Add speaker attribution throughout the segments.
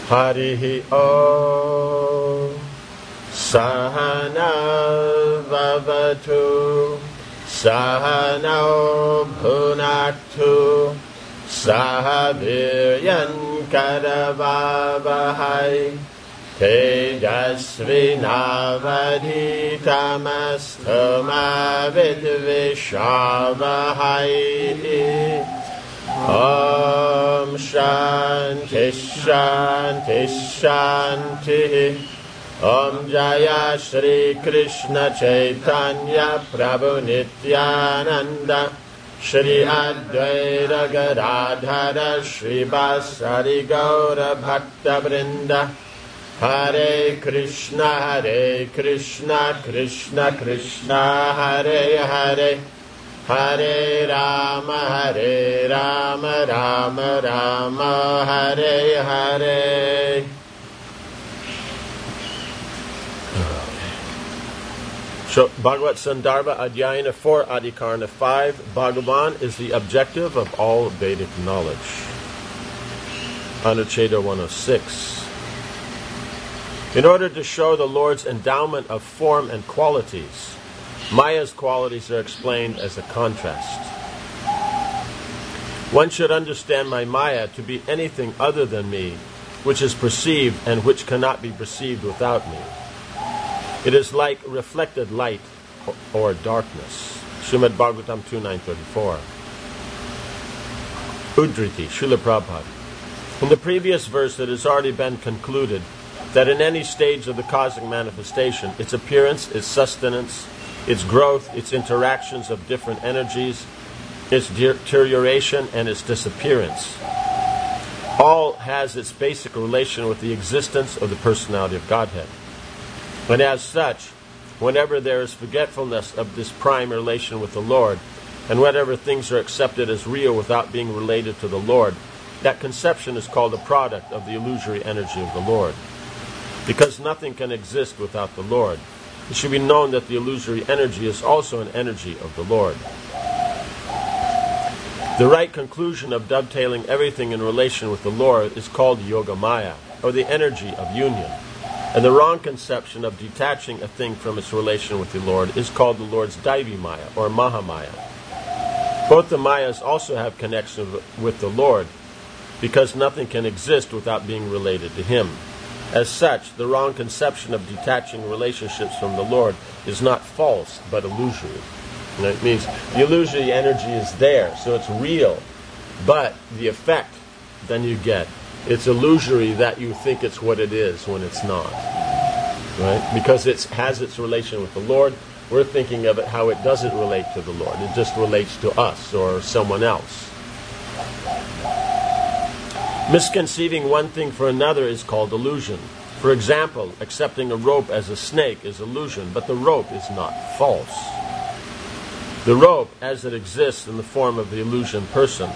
Speaker 1: Harihi Om. Sahana Vavatu. Sahano Bhunaktu. Sahaviryan Karavavahai. Tejasvinavadhitamastu ma vidvishavahai. Om Shanti Shanti Shanti. Om Jaya Shri Krishna Chaitanya Prabhu Nityananda Shri Advaita Gadadhara Shri Vasari Gaura Bhakta Vrinda. Hare Krishna Krishna Krishna Hare Hare, Hare Rama Rama Rama Hare Hare. So, Bhagavat Sandarbha Adhyayana 4 Adhikarana 5. Bhagavan is the objective of all Vedic knowledge. Anucheda 106. In order to show the Lord's endowment of form and qualities, Maya's qualities are explained as a contrast. One should understand my Maya to be anything other than me, which is perceived and which cannot be perceived without me. It is like reflected light or darkness. Srimad Bhagavatam 2.934. Uddriti, Srila Prabhupada. In the previous verse it has already been concluded that in any stage of the cosmic manifestation, its appearance, its sustenance, its growth, its interactions of different energies, its deterioration, and its disappearance, all has its basic relation with the existence of the personality of Godhead. And as such, whenever there is forgetfulness of this prime relation with the Lord, and whenever things are accepted as real without being related to the Lord, that conception is called a product of the illusory energy of the Lord. Because nothing can exist without the Lord, it should be known that the illusory energy is also an energy of the Lord. The right conclusion of dovetailing everything in relation with the Lord is called Yoga Maya, or the energy of union. And the wrong conception of detaching a thing from its relation with the Lord is called the Lord's Daivi Maya, or Mahamaya. Both the Mayas also have connection with the Lord, because nothing can exist without being related to Him. As such, the wrong conception of detaching relationships from the Lord is not false, but illusory. And it means the illusory energy is there, so it's real. But the effect then you get, it's illusory that you think it's what it is when it's not. Right? Because it has its relation with the Lord, we're thinking of it how it doesn't relate to the Lord. It just relates to us or someone else. Misconceiving one thing for another is called illusion. For example, accepting a rope as a snake is illusion, but the rope is not false. The rope, as it exists in the form of the illusion person,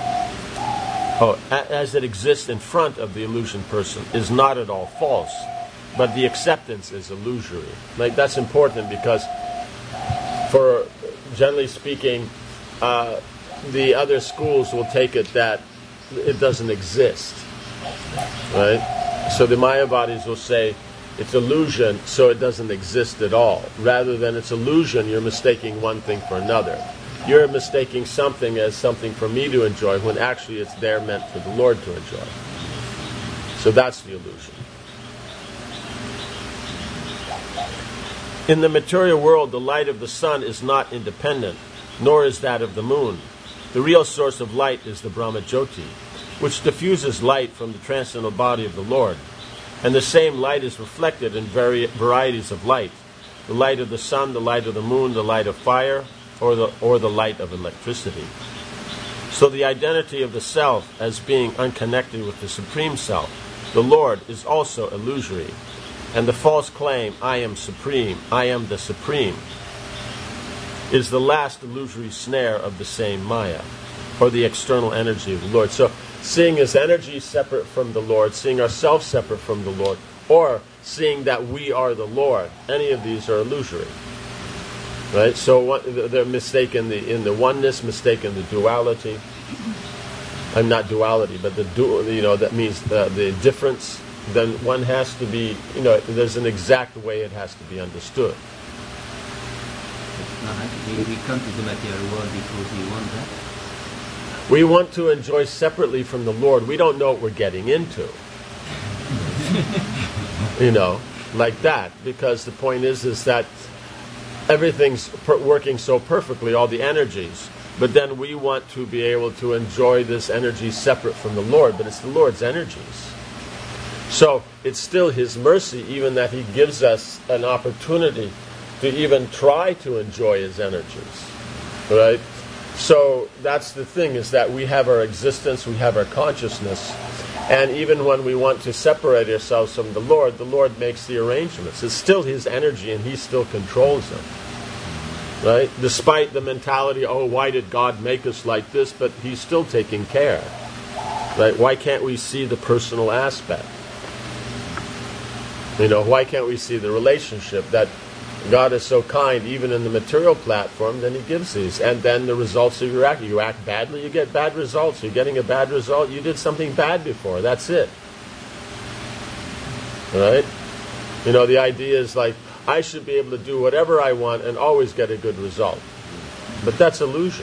Speaker 1: as it exists in front of the illusion person, is not at all false, but the acceptance is illusory. Like, that's important because, for generally speaking, the other schools will take it that it doesn't exist, right? So the Mayavadis will say it's illusion, so it doesn't exist at all. Rather than it's illusion, you're mistaking one thing for another. You're mistaking something as something for me to enjoy when actually it's there meant for the Lord to enjoy. So that's the illusion. In the material world, the light of the sun is not independent, nor is that of the moon. The real source of light is the Brahma Jyoti, which diffuses light from the transcendental body of the Lord. And the same light is reflected in varieties of light. The light of the sun, the light of the moon, the light of fire, or the light of electricity. So the identity of the self as being unconnected with the Supreme Self, the Lord, is also illusory. And the false claim, I am supreme, I am the supreme, is the last illusory snare of the same Maya, or the external energy of the Lord. So seeing His energy separate from the Lord, seeing ourselves separate from the Lord, or seeing that we are the Lord, any of these are illusory. Right? So they're mistaken in the oneness, mistaken the duality. I'm not duality, but the that means the difference. Then one has to be, there's an exact way it has to be understood.
Speaker 2: We come to the material world because we want that.
Speaker 1: We want to enjoy separately from the Lord. We don't know what we're getting into. Like that. Because the point is that everything's working so perfectly, all the energies. But then we want to be able to enjoy this energy separate from the Lord. But it's the Lord's energies. So it's still His mercy, even that He gives us an opportunity to even try to enjoy His energies. Right? So that's the thing, is that we have our existence, we have our consciousness, and even when we want to separate ourselves from the Lord makes the arrangements. It's still His energy and He still controls them. Right? Despite the mentality, why did God make us like this? But He's still taking care. Right? Why can't we see the personal aspect? Why can't we see the relationship that God is so kind, even in the material platform, then He gives these. And then the results of your act. You act badly, you get bad results. You're getting a bad result, you did something bad before. That's it. Right? The idea is like, I should be able to do whatever I want and always get a good result. But that's illusion.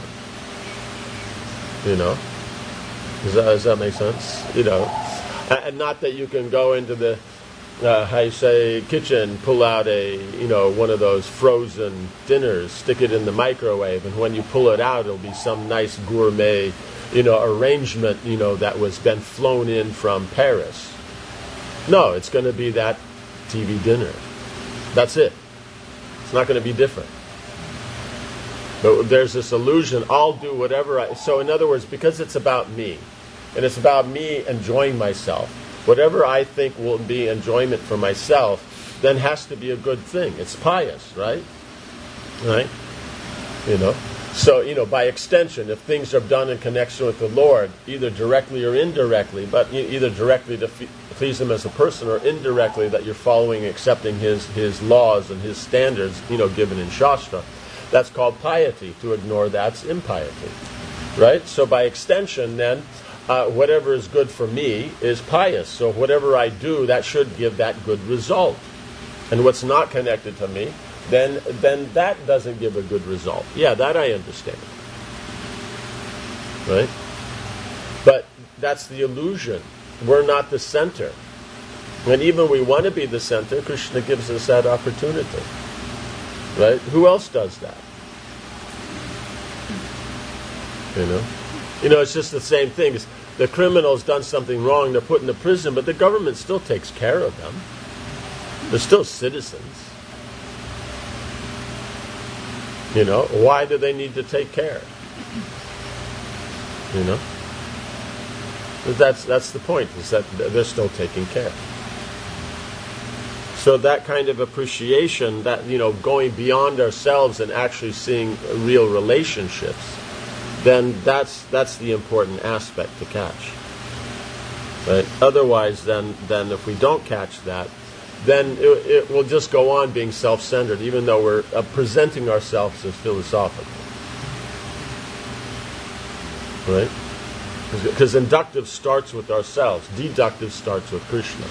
Speaker 1: Does that make sense? And not that you can go into the kitchen, pull out one of those frozen dinners, stick it in the microwave, and when you pull it out, it'll be some nice gourmet, arrangement, that was been flown in from Paris. No, it's going to be that TV dinner. That's it. It's not going to be different. But there's this illusion, I'll do whatever so in other words, because it's about me, and it's about me enjoying myself, whatever I think will be enjoyment for myself, then has to be a good thing. It's pious, right? Right? So, by extension, if things are done in connection with the Lord, either directly or indirectly, but either directly to please Him as a person, or indirectly that you're following, accepting His laws and His standards, given in Shastra, that's called piety. To ignore that's impiety. Right? So by extension, then, whatever is good for me is pious. So whatever I do, that should give that good result. And what's not connected to me, then that doesn't give a good result. Yeah, that I understand. Right? But that's the illusion. We're not the center. And even we want to be the center, Krishna gives us that opportunity. Right? Who else does that? It's just the same thing. The criminal's done something wrong, they're put into prison, but the government still takes care of them. They're still citizens. Why do they need to take care? That's the point, is that they're still taking care. So that kind of appreciation, that, going beyond ourselves and actually seeing real relationships, then that's the important aspect to catch. Right? Otherwise, then if we don't catch that, then it will just go on being self-centered, even though we're presenting ourselves as philosophical. Right? Because inductive starts with ourselves. Deductive starts with Krishna.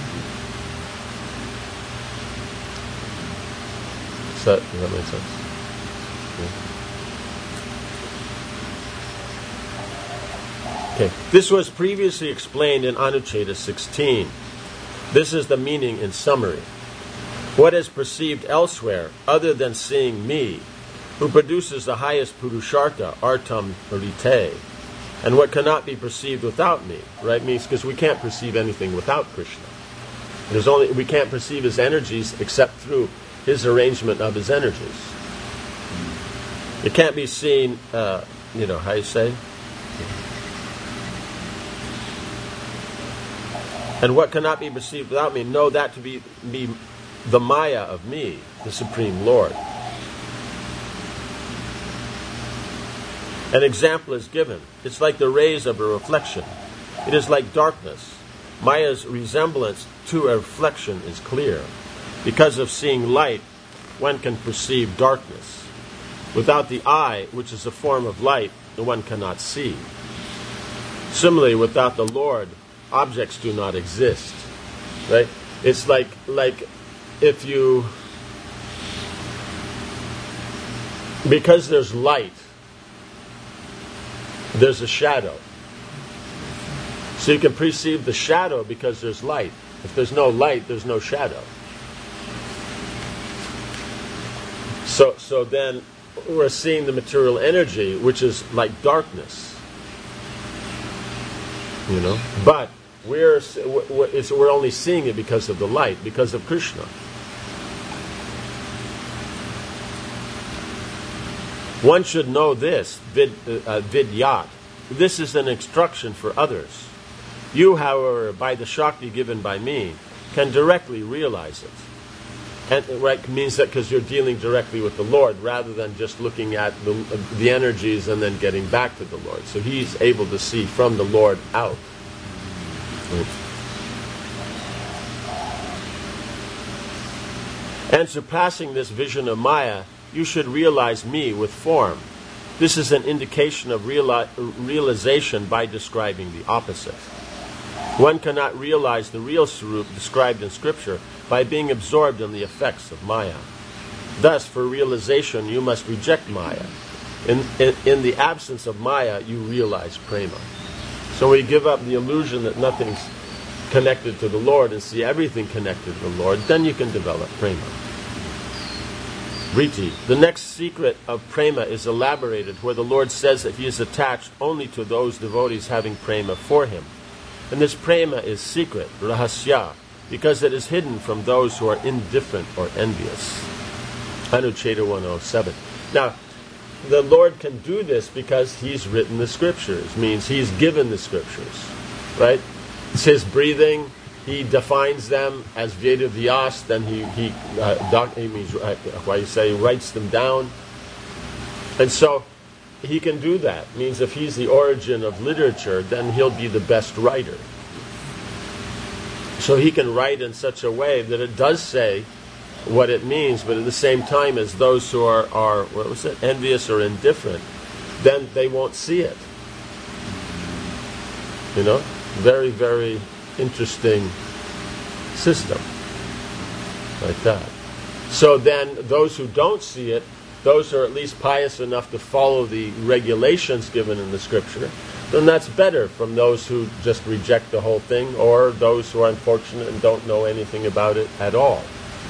Speaker 1: Does that make sense? Yeah. Okay. This was previously explained in Anucheta 16. This is the meaning in summary. What is perceived elsewhere, other than seeing me, who produces the highest purushartha, artam rite, and what cannot be perceived without me, right? Means because we can't perceive anything without Krishna. We can't perceive His energies except through His arrangement of His energies. It can't be seen, how you say? And what cannot be perceived without me, know that to be the Maya of me, the Supreme Lord. An example is given. It's like the rays of a reflection. It is like darkness. Maya's resemblance to a reflection is clear. Because of seeing light, one can perceive darkness. Without the eye, which is a form of light, one cannot see. Similarly, without the Lord, objects do not exist. Right? It's like if you, because there's light, there's a shadow. So you can perceive the shadow because there's light. If there's no light, there's no shadow. So then we're seeing the material energy, which is like darkness. You know? But we're only seeing it because of the light, because of Krishna. One should know this, vidyat. This is an instruction for others. You, however, by the Shakti given by me, can directly realize it. And right means that because you're dealing directly with the Lord, rather than just looking at the energies and then getting back to the Lord. So he's able to see from the Lord out. And surpassing this vision of Maya, you should realize me with form. This is an indication of realization by describing the opposite. One cannot realize the real Swarup described in Scripture by being absorbed in the effects of Maya. Thus, for realization, you must reject Maya. In the absence of Maya, you realize Prema. So when you give up the illusion that nothing's connected to the Lord and see everything connected to the Lord, then you can develop Prema. Riti. The next secret of Prema is elaborated where the Lord says that he is attached only to those devotees having Prema for him. And this Prema is secret, rahasya, because it is hidden from those who are indifferent or envious. Anucheta 107. Now, the Lord can do this because he's written the scriptures, means he's given the scriptures, right? It's his breathing. He defines them as Veda Vyas, then he writes them down. And so he can do that. It means if he's the origin of literature, then he'll be the best writer. So he can write in such a way that it does say what it means, but at the same time as those who are envious or indifferent, then they won't see it. You know? Very, very interesting system. Like that. So then those who don't see it, those who are at least pious enough to follow the regulations given in the scripture, then that's better from those who just reject the whole thing, or those who are unfortunate and don't know anything about it at all.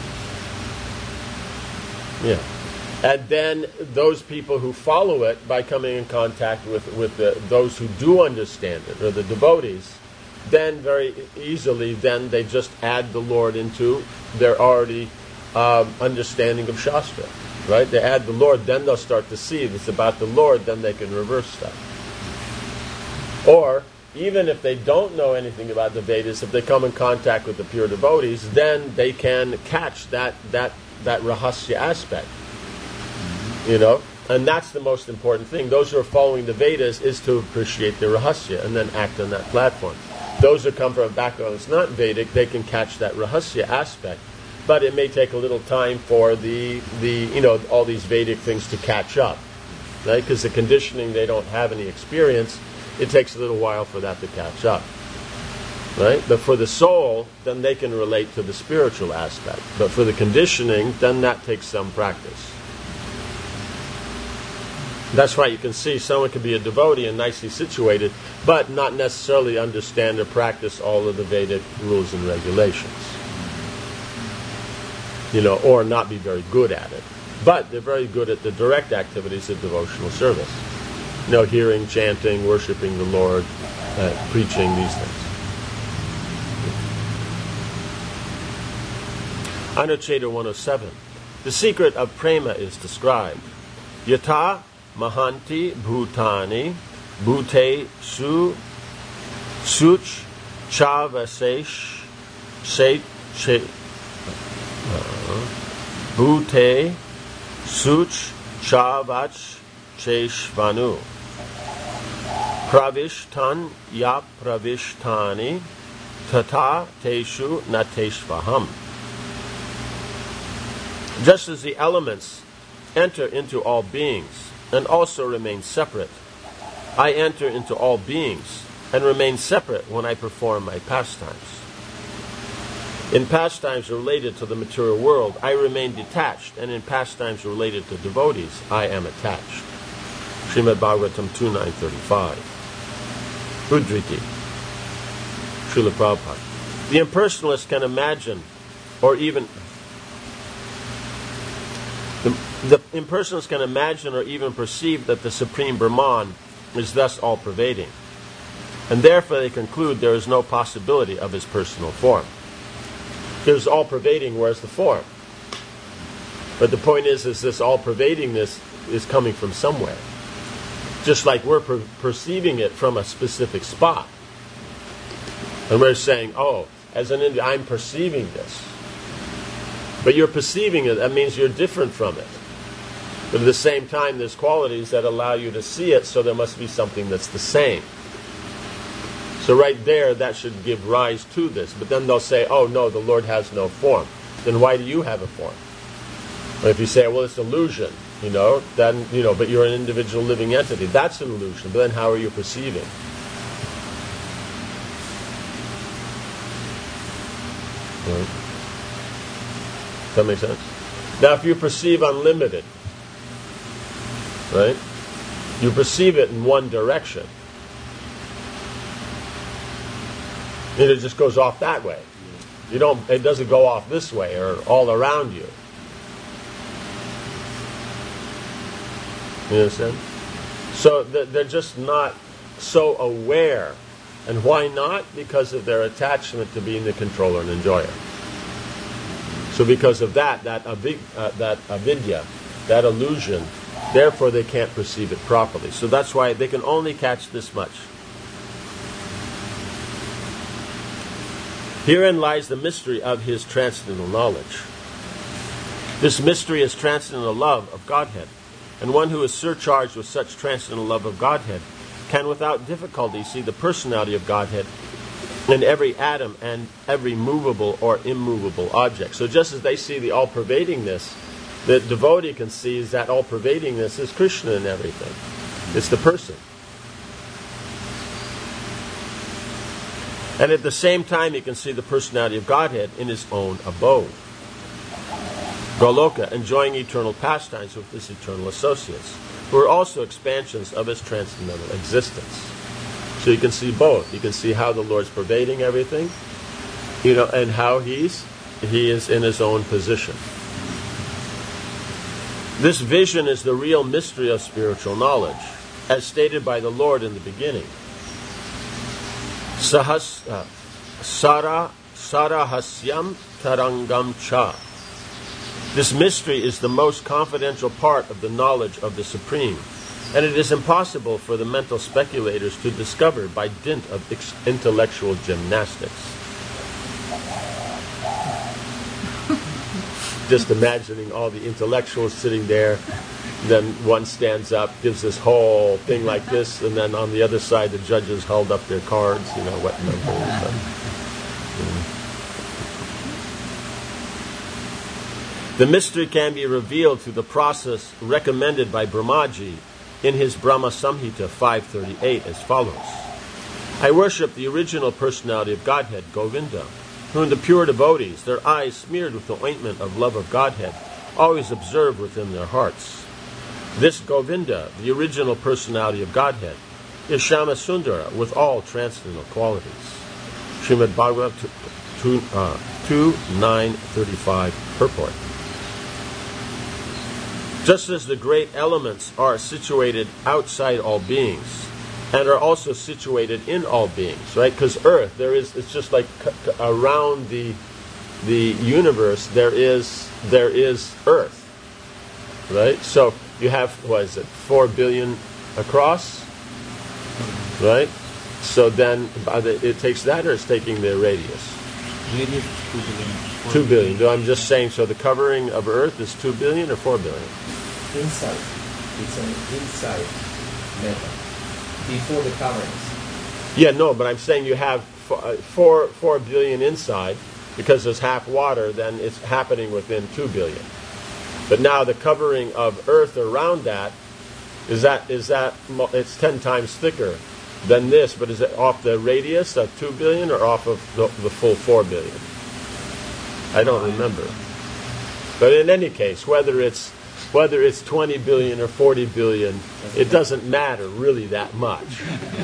Speaker 1: Yeah. And then those people who follow it by coming in contact with those who do understand it, or the devotees, then very easily then they just add the Lord into their already understanding of Shastra. Right? They add the Lord, then they'll start to see if it's about the Lord, then they can reverse stuff. Or, even if they don't know anything about the Vedas, if they come in contact with the pure devotees, then they can catch that rahasya aspect. You know? And that's the most important thing. Those who are following the Vedas is to appreciate the rahasya and then act on that platform. Those who come from a background that's not Vedic, they can catch that rahasya aspect. But it may take a little time for the all these Vedic things to catch up, right? Because the conditioning, they don't have any experience. It takes a little while for that to catch up, right? But for the soul, then they can relate to the spiritual aspect. But for the conditioning, then that takes some practice. That's why you can see someone can be a devotee and nicely situated, but not necessarily understand or practice all of the Vedic rules and regulations. You know, or not be very good at it. But they're very good at the direct activities of devotional service. You know, hearing, chanting, worshiping the Lord, preaching, these things. Anucheta 107. The secret of Prema is described. Yata Mahanti Bhutani Bhute Su Such Chavasesh Se Bhute Such Chavach Cheshvanu Pravishtan Ya Pravishtani Tata Teshu Nateshvaham. Just as the elements enter into all beings and also remain separate, I enter into all beings and remain separate when I perform my pastimes. In pastimes related to the material world, I remain detached, and in pastimes related to devotees, I am attached. Srimad Bhagavatam 2.935. Udriti. Srila Prabhupada. The impersonalist can imagine, or even the impersonalist can imagine or even perceive that the Supreme Brahman is thus all-pervading, and therefore they conclude there is no possibility of his personal form. There's all-pervading, where's the form? But the point is this all-pervadingness is coming from somewhere. Just like we're perceiving it from a specific spot. And we're saying, oh, as an Indian, I'm perceiving this. But you're perceiving it, that means you're different from it. But at the same time, there's qualities that allow you to see it, so there must be something that's the same. So right there, that should give rise to this. But then they'll say, oh no, the Lord has no form. Then why do you have a form? But if you say, well, it's illusion, then, but you're an individual living entity. That's an illusion. But then how are you perceiving? Right? Does that make sense? Now, if you perceive unlimited, right? You perceive it in one direction. And it just goes off that way. It doesn't go off this way or all around you. You understand? So they're just not so aware. And why not? Because of their attachment to being the controller and enjoyer. So because of that avidya, that illusion, therefore they can't perceive it properly. So that's why they can only catch this much. Herein lies the mystery of his transcendental knowledge. This mystery is transcendental love of Godhead, and one who is surcharged with such transcendental love of Godhead can without difficulty see the personality of Godhead in every atom and every movable or immovable object. So just as they see the all-pervadingness, the devotee can see is that all-pervadingness is Krishna in everything. It's the person. And at the same time, he can see the personality of Godhead in his own abode. Goloka, enjoying eternal pastimes with his eternal associates, who are also expansions of his transcendental existence. So you can see both. You can see how the Lord's pervading everything, and how he is in his own position. This vision is the real mystery of spiritual knowledge, as stated by the Lord in the beginning. Sarahasyam tarangam cha. This mystery is the most confidential part of the knowledge of the Supreme, and it is impossible for the mental speculators to discover by dint of intellectual gymnastics. Just imagining all the intellectuals sitting there, then one stands up, gives this whole thing like this, and then on the other side the judges held up their cards, what number and stuff. The mystery can be revealed through the process recommended by Brahmaji in his Brahma Samhita 538 as follows. I worship the original personality of Godhead, Govinda, whom the pure devotees, their eyes smeared with the ointment of love of Godhead, always observe within their hearts. This Govinda, the original personality of Godhead, is Shama Sundara with all transcendental qualities. Srimad Bhagavatam 2.935 purport. Just as the great elements are situated outside all beings and are also situated in all beings, right? Because earth, it's just like around the universe there is earth, right? So you have, 4 billion across, right? So then it takes that, or it's taking the radius?
Speaker 2: Radius 2 billion.
Speaker 1: 2 billion. So I'm just saying, so the covering of earth is 2 billion or 4 billion?
Speaker 3: Inside. It's an inside metal. Before the coverings.
Speaker 1: Yeah, no, but I'm saying you have 4 billion inside, because there's half water, then it's happening within 2 billion. But now the covering of earth around that, it's 10 times thicker than this, but is it off the radius of 2 billion or off of the full 4 billion? I don't remember. But in any case, whether it's 20 billion or 40 billion, it doesn't matter really that much.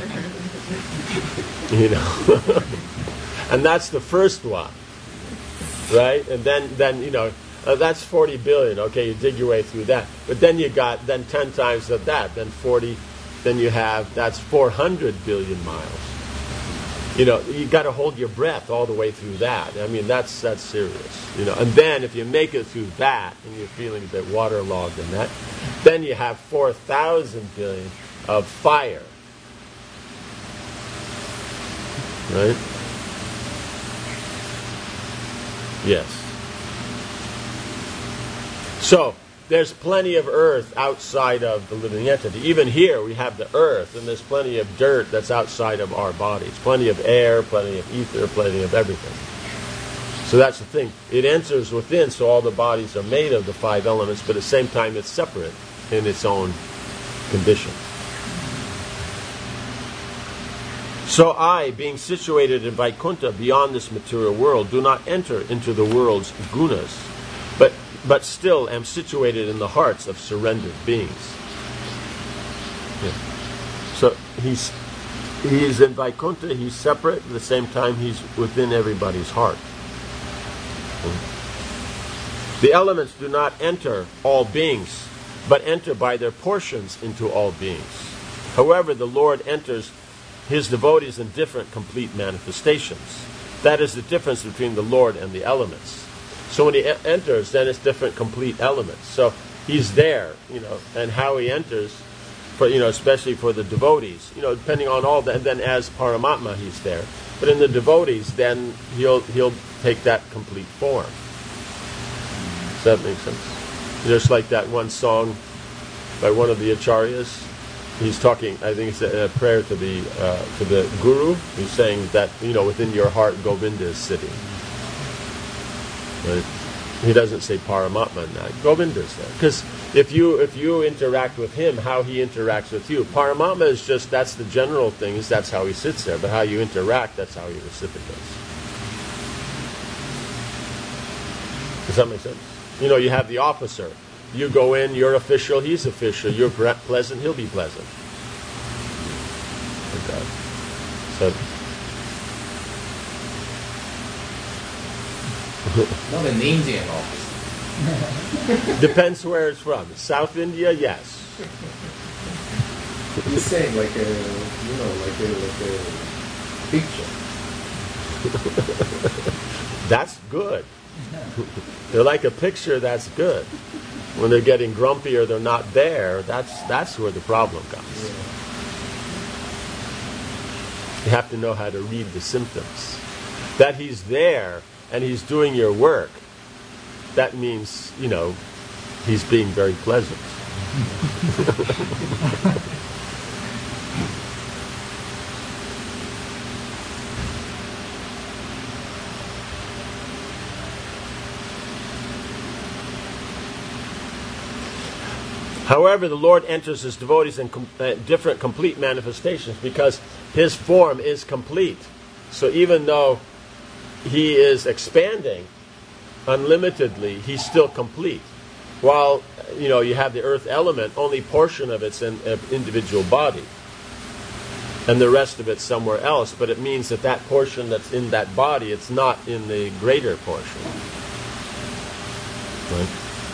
Speaker 1: You know. And that's the first one. Right? And then you know, that's 40 billion. Okay, you dig your way through that. But then you got 10 times of that, then 40, then you have, that's 400 billion miles. You know, you got to hold your breath all the way through that. I mean, that's serious. You know, and then if you make it through that and you're feeling a bit waterlogged in that, then you have 4,000 billion of fire. Right? Yes. So, there's plenty of earth outside of the living entity. Even here we have the earth, and there's plenty of dirt that's outside of our bodies. Plenty of air, plenty of ether, plenty of everything. So that's the thing. It enters within, so all the bodies are made of the 5 elements, but at the same time it's separate in its own condition. So I, being situated in Vaikuntha beyond this material world, do not enter into the world's gunas, but still am situated in the hearts of surrendered beings. Yeah. So he's in Vaikuntha, he's separate, at the same time he's within everybody's heart. The elements do not enter all beings, but enter by their portions into all beings. However, the Lord enters his devotees in different complete manifestations. That is the difference between the Lord and the elements. So when he enters, then it's different complete elements. So he's there, you know, and how he enters, for, you know, especially for the devotees, you know, depending on all that. And then as Paramatma, he's there. But in the devotees, then he'll take that complete form. Does that make sense? Just like that one song by one of the acharyas. He's talking, I think it's a prayer to the guru. He's saying that, you know, within your heart Govinda is sitting. Right? He doesn't say Paramatma in that. Govinda is there. Because if you interact with him, how he interacts with you. Paramatma is just, that's the general thing, is that's how he sits there. But how you interact, that's how he reciprocates. Does that make sense? You know, you have the officer. You go in, you're official, he's official. You're pleasant, he'll be pleasant. Like that. So,
Speaker 3: not an Indian office.
Speaker 1: Depends where it's from. South India, yes.
Speaker 3: He's saying like a picture.
Speaker 1: That's good. They're like a picture, that's good. When they're getting grumpy or they're not there, that's where the problem comes.
Speaker 3: Yeah.
Speaker 1: You have to know how to read the symptoms. That he's there and he's doing your work, that means, you know, he's being very pleasant. However, the Lord enters his devotees in different complete manifestations because his form is complete. So even though he is expanding unlimitedly, he's still complete. While, you know, you have the earth element, only portion of it's in an individual body. And the rest of it's somewhere else. But it means that that portion that's in that body, it's not in the greater portion. Right?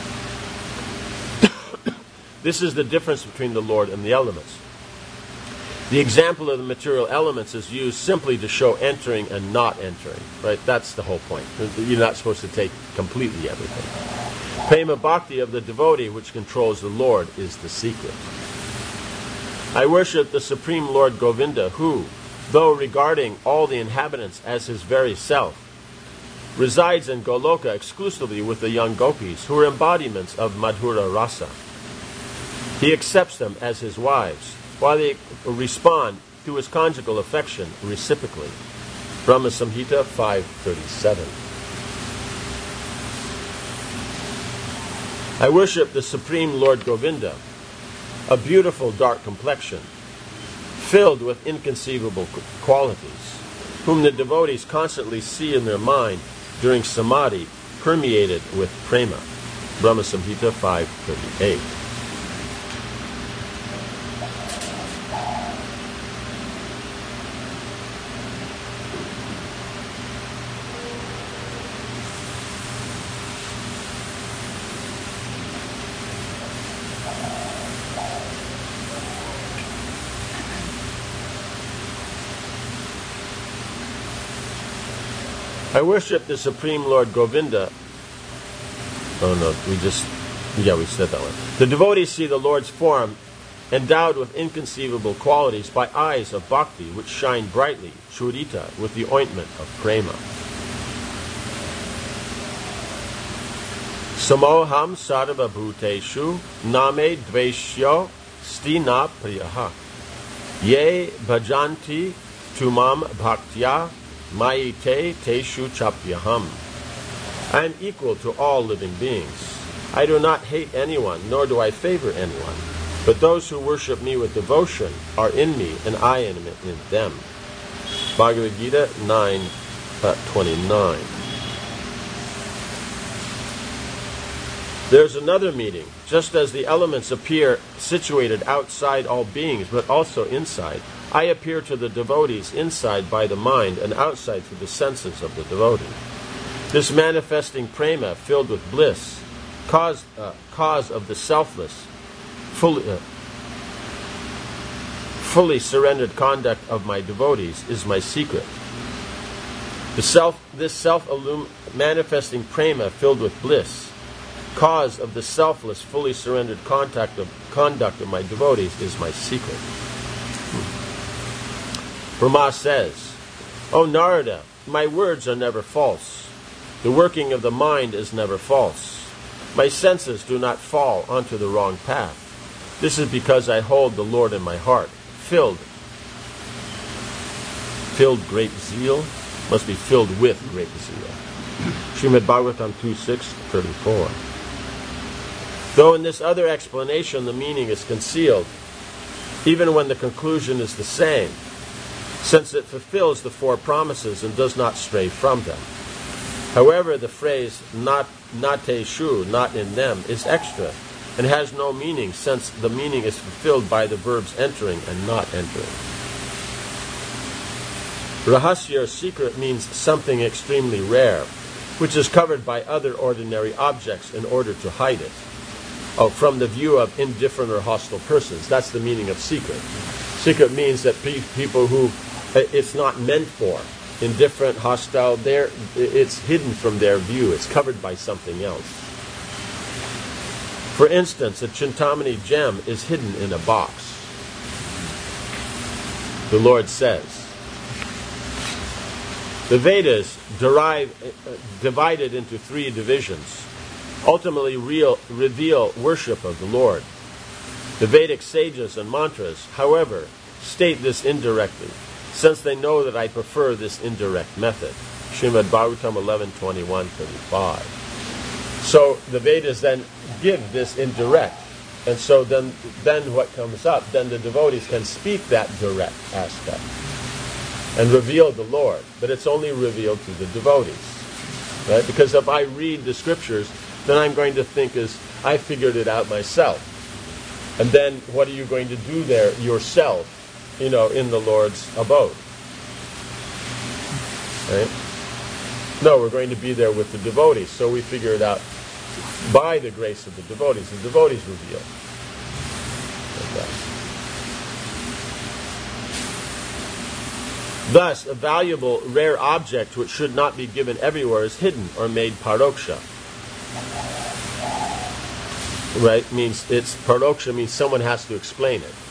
Speaker 1: This is the difference between the Lord and the elements. The example of the material elements is used simply to show entering and not entering. Right? That's the whole point. You're not supposed to take completely everything. Prema Bhakti of the devotee, which controls the Lord, is the secret. I worship the Supreme Lord Govinda, who, though regarding all the inhabitants as his very self, resides in Goloka exclusively with the young gopis, who are embodiments of Madhura Rasa. He accepts them as his wives, while they respond to his conjugal affection reciprocally. Brahma Samhita 5:37. I worship the Supreme Lord Govinda, a beautiful dark complexion, filled with inconceivable qualities, whom the devotees constantly see in their mind during samadhi, permeated with prema. Brahma Samhita 5:38. I worship the Supreme Lord Govinda. Oh no, we said that one. The devotees see the Lord's form endowed with inconceivable qualities by eyes of bhakti which shine brightly, churita, with the ointment of prema. Samoham sarva bhuteshu name dveshyo stina priyaha. Ye bhajanti tumam bhaktya Mayite teshu chapyaham. I am equal to all living beings. I do not hate anyone, nor do I favor anyone. But those who worship me with devotion are in me, and I am in them. Bhagavad Gita 9:29. There's another meaning. Just as the elements appear situated outside all beings, but also inside, I appear to the devotees inside by the mind and outside through the senses of the devotee. This manifesting prema filled with bliss, cause of the selfless, fully surrendered conduct of my devotees is my secret. This manifesting prema filled with bliss, cause of the selfless, fully surrendered conduct of my devotees is my secret. Brahma says, O Narada, my words are never false. The working of the mind is never false. My senses do not fall onto the wrong path. This is because I hold the Lord in my heart, filled great zeal, must be filled with great zeal. Srimad Bhagavatam 2:6-34. Though in this other explanation the meaning is concealed, even when the conclusion is the same, since it fulfills the four promises and does not stray from them. However, the phrase nateshu, not in them, is extra and has no meaning, since the meaning is fulfilled by the verbs entering and not entering. Rahasya or secret means something extremely rare, which is covered by other ordinary objects in order to hide it. From the view of indifferent or hostile persons. That's the meaning of secret. Secret means that people who it's not meant for, indifferent, hostile, it's hidden from their view. It's covered by something else. For instance, a Chintamani gem is hidden in a box. The Lord says, the Vedas divided into three divisions, ultimately reveal worship of the Lord. The Vedic sages and mantras, however, state this indirectly, since they know that I prefer this indirect method. Srimad Bhagavatam 11:21-35. So the Vedas then give this indirect, and so then what comes up, then the devotees can speak that direct aspect and reveal the Lord, but it's only revealed to the devotees, right? Because if I read the scriptures, then I'm going to think I figured it out myself. And then what are you going to do there yourself, in the Lord's abode? Right? No, we're going to be there with the devotees. So we figure it out by the grace of the devotees. The devotees reveal. Thus, a valuable, rare object which should not be given everywhere is hidden or made paroksha. Right? Paroksha means someone has to explain it.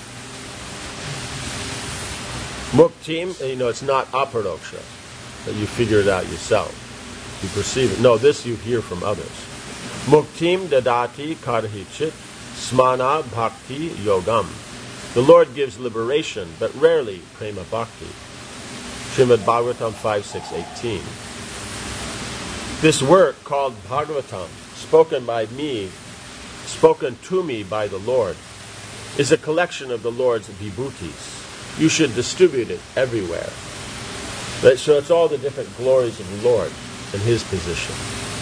Speaker 1: Muktim, it's not aparoksha, that you figure it out yourself. You perceive it. No, this you hear from others. Muktim dadati karhichit smana bhakti yogam. The Lord gives liberation, but rarely prema bhakti. Srimad Bhagavatam 5:6-18. This work called Bhagavatam, spoken to me by the Lord, is a collection of the Lord's vibhutis, you should distribute it everywhere. Right? So it's all the different glories of the Lord and His position.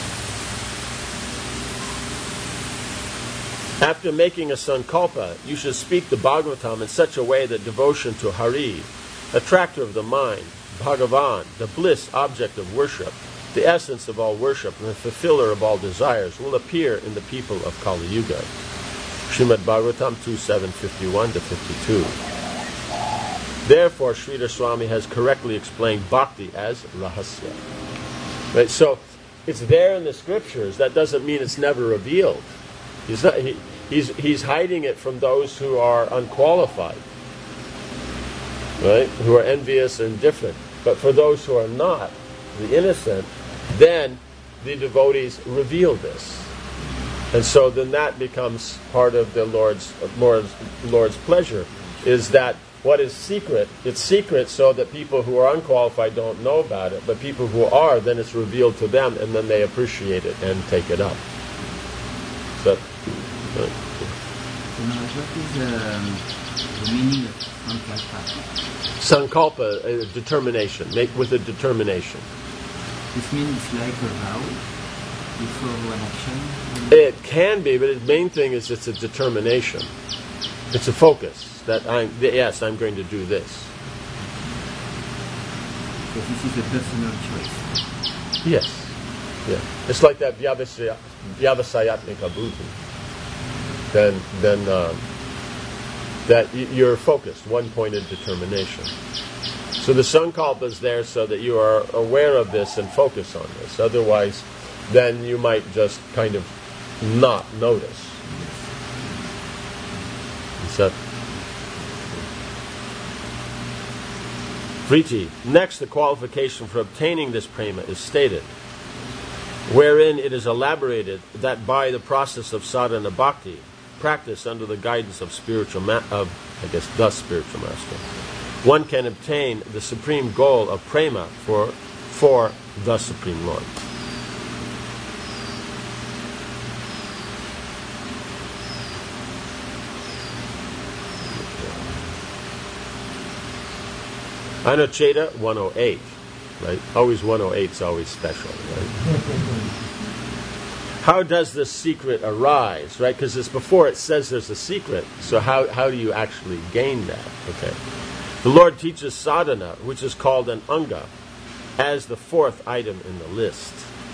Speaker 1: After making a sankalpa, you should speak the Bhagavatam in such a way that devotion to Hari, attractor of the mind, Bhagavan, the bliss object of worship, the essence of all worship, and the fulfiller of all desires, will appear in the people of Kali Yuga. Srimad Bhagavatam 2.7.51-52. Therefore, Sridhar Swami has correctly explained bhakti as rahasya. Right? So, it's there in the scriptures. That doesn't mean it's never revealed. He's hiding it from those who are unqualified, right? Who are envious or indifferent. But for those who are not, the innocent, then the devotees reveal this. And so then that becomes part of the Lord's pleasure, is that what is secret, it's secret so that people who are unqualified don't know about it, but people who are, then it's revealed to them, and then they appreciate it and take it up. So,
Speaker 2: what is the meaning of sankalpa?
Speaker 1: Sankalpa, determination, make with a determination.
Speaker 2: This means like a vow before one action?
Speaker 1: It can be, but the main thing is it's a determination. It's a focus that I'm going to do this.
Speaker 2: So this is a personal choice.
Speaker 1: Yes. Yeah. It's like that vyavasayatmika buddhi. Then that you're focused, one-pointed determination. So the sankalpa is there so that you are aware of this and focus on this. Otherwise, then you might just kind of not notice. So, Priti. Next, the qualification for obtaining this prema is stated, wherein it is elaborated that by the process of sadhana bhakti, practice under the guidance of the spiritual master, one can obtain the supreme goal of prema for the Supreme Lord. Anucheta 108, right? Always 108 is always special, right? How does this secret arise, right? Because before it says there's a secret, so how do you actually gain that? Okay. The Lord teaches sadhana, which is called an anga, as the fourth item in the list.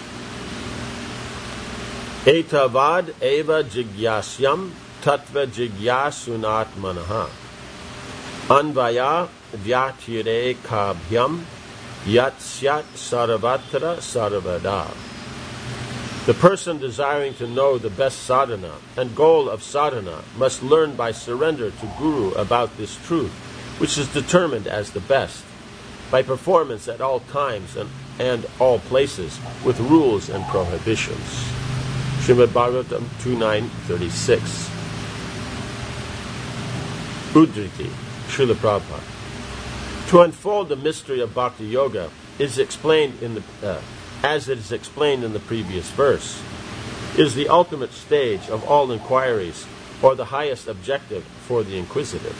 Speaker 1: Etavad eva jigyasyam tattva jigyasunat manaha. Anvaya vyatire kabhyam yatsyat saravatra saravada. The person desiring to know the best sadhana and goal of sadhana must learn by surrender to Guru about this truth, which is determined as the best, by performance at all times and all places, with rules and prohibitions. Srimad Bhagavatam 2.9.36. Udriti, Srila Prabhupada. To unfold the mystery of Bhakti Yoga is explained as it is explained in the previous verse, is the ultimate stage of all inquiries, or the highest objective for the inquisitive.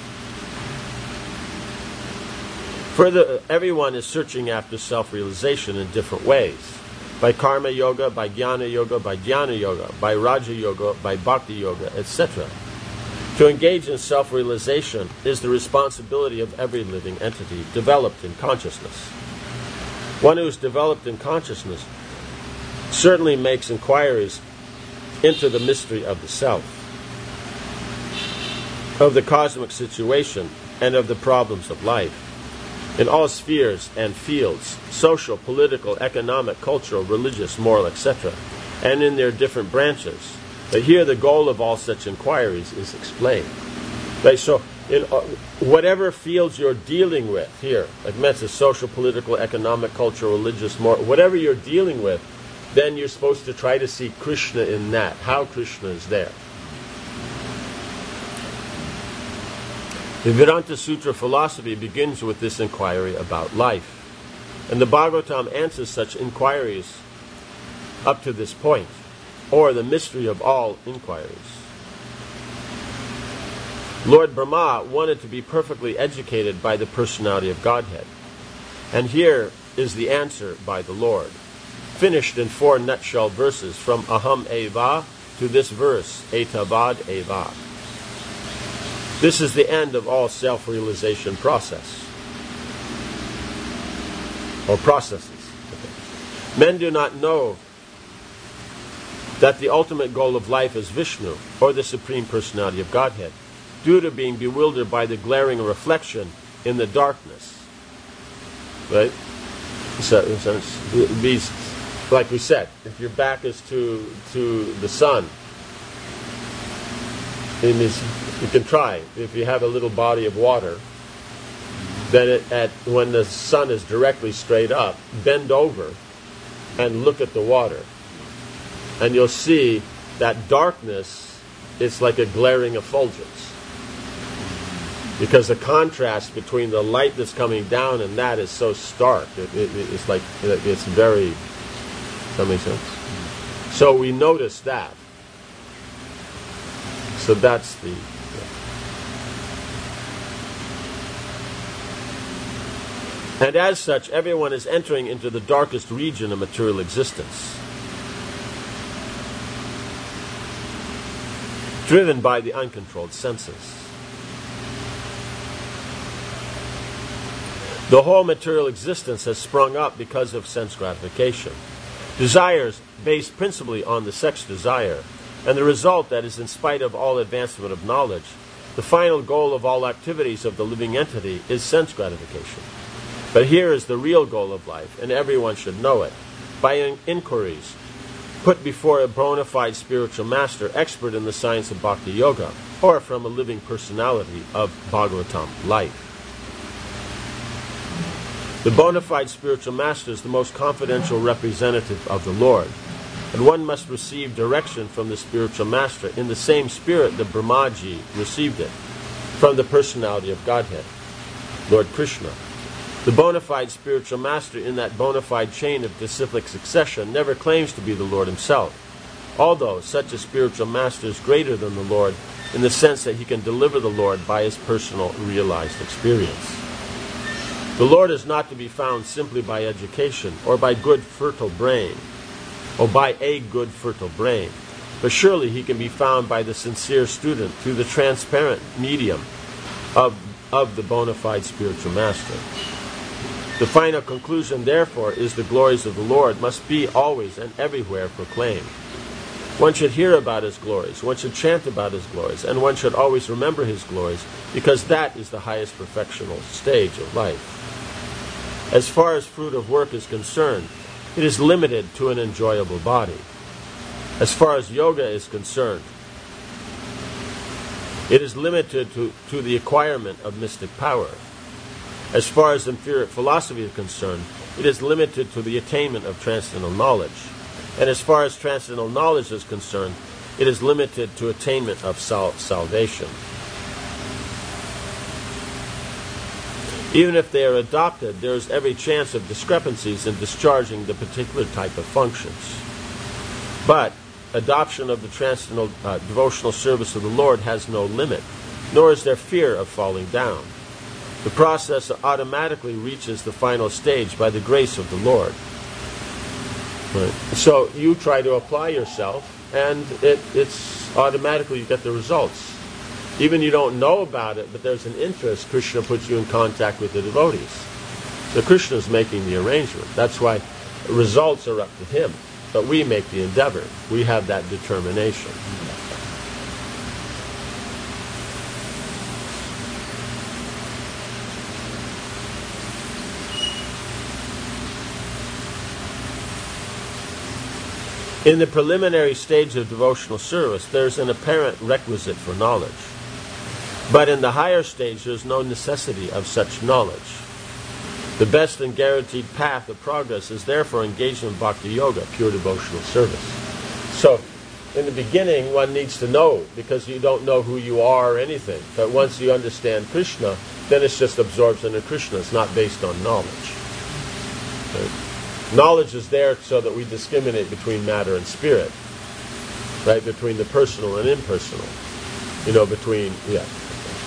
Speaker 1: Further, everyone is searching after self-realization in different ways. By karma yoga, by jnana yoga, by dhyana yoga, by raja yoga, by bhakti yoga, etc. To engage in self-realization is the responsibility of every living entity developed in consciousness. One who is developed in consciousness certainly makes inquiries into the mystery of the self, of the cosmic situation, and of the problems of life, in all spheres and fields, social, political, economic, cultural, religious, moral, etc., and in their different branches. But here the goal of all such inquiries is explained. Right? So, in whatever fields you're dealing with here, like mentioned, social, political, economic, cultural, religious, moral, whatever you're dealing with, then you're supposed to try to see Krishna in that, how Krishna is there. The Vedanta Sutra philosophy begins with this inquiry about life. And the Bhagavatam answers such inquiries up to this point, or the mystery of all inquiries. Lord Brahma wanted to be perfectly educated by the personality of Godhead. And here is the answer by the Lord, finished in 4 nutshell verses from Aham Eva to this verse, Etavad Eva. This is the end of all self-realization process, or processes. Men do not know that the ultimate goal of life is Vishnu, or the Supreme Personality of Godhead, due to being bewildered by the glaring reflection in the darkness. Right? So it be, like we said, if your back is to the sun, you can try. If you have a little body of water, then when the sun is directly straight up, bend over and look at the water. And you'll see that darkness is like a glaring effulgence. Because the contrast between the light that's coming down and that is so stark. It's like, it's very, does that make sense? So we notice that. So that's the... And as such, everyone is entering into the darkest region of material existence, driven by the uncontrolled senses. The whole material existence has sprung up because of sense gratification. Desires based principally on the sex desire, and the result that is in spite of all advancement of knowledge, the final goal of all activities of the living entity is sense gratification. But here is the real goal of life, and everyone should know it. By inquiries put before a bona fide spiritual master, expert in the science of Bhakti Yoga, or from a living personality of Bhagavatam life. The bona fide spiritual master is the most confidential representative of the Lord, and one must receive direction from the spiritual master in the same spirit that Brahmaji received it, from the personality of Godhead, Lord Krishna. The bona fide spiritual master in that bona fide chain of disciplic succession never claims to be the Lord himself, although such a spiritual master is greater than the Lord in the sense that he can deliver the Lord by his personal realized experience. The Lord is not to be found simply by education or by good fertile brain, or by a good fertile brain, but surely he can be found by the sincere student through the transparent medium of the bona fide spiritual master. The final conclusion, therefore, is the glories of the Lord must be always and everywhere proclaimed. One should hear about his glories, one should chant about his glories, and one should always remember his glories, because that is the highest perfectional stage of life. As far as fruit of work is concerned, it is limited to an enjoyable body. As far as yoga is concerned, it is limited to the acquirement of mystic power. As far as empiric philosophy is concerned, it is limited to the attainment of transcendental knowledge. And as far as transcendental knowledge is concerned, it is limited to attainment of salvation. Even if they are adopted, there is every chance of discrepancies in discharging the particular type of functions. But adoption of the transcendental devotional service of the Lord has no limit, nor is there fear of falling down. The process automatically reaches the final stage by the grace of the Lord. Right. So you try to apply yourself, and it's automatically you get the results. Even you don't know about it, but there's an interest. Krishna puts you in contact with the devotees. So Krishna is making the arrangement. That's why results are up to him. But we make the endeavor. We have that determination. In the preliminary stage of devotional service, there's an apparent requisite for knowledge. But in the higher stage, there's no necessity of such knowledge. The best and guaranteed path of progress is therefore engagement in Bhakti Yoga, pure devotional service. So, in the beginning, one needs to know, because you don't know who you are or anything. But once you understand Krishna, then it's just absorption in Krishna. It's not based on knowledge. Right? Knowledge is there so that we discriminate between matter and spirit, right? Between the personal and impersonal. Between.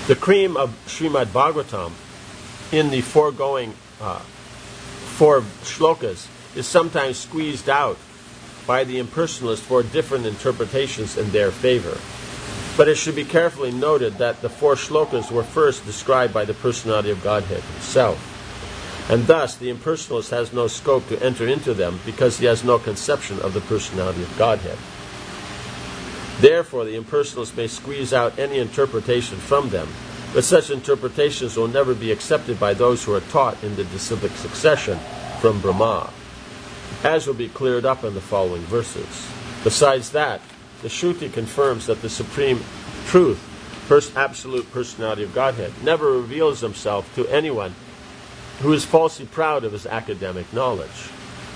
Speaker 1: The cream of Srimad Bhagavatam in the foregoing 4 shlokas is sometimes squeezed out by the impersonalists for different interpretations in their favor. But it should be carefully noted that the 4 shlokas were first described by the personality of Godhead himself. And thus, the impersonalist has no scope to enter into them because he has no conception of the personality of Godhead. Therefore, the impersonalist may squeeze out any interpretation from them, but such interpretations will never be accepted by those who are taught in the disciplic succession from Brahma, as will be cleared up in the following verses. Besides that, the Shruti confirms that the supreme truth, absolute personality of Godhead, never reveals himself to anyone who is falsely proud of his academic knowledge.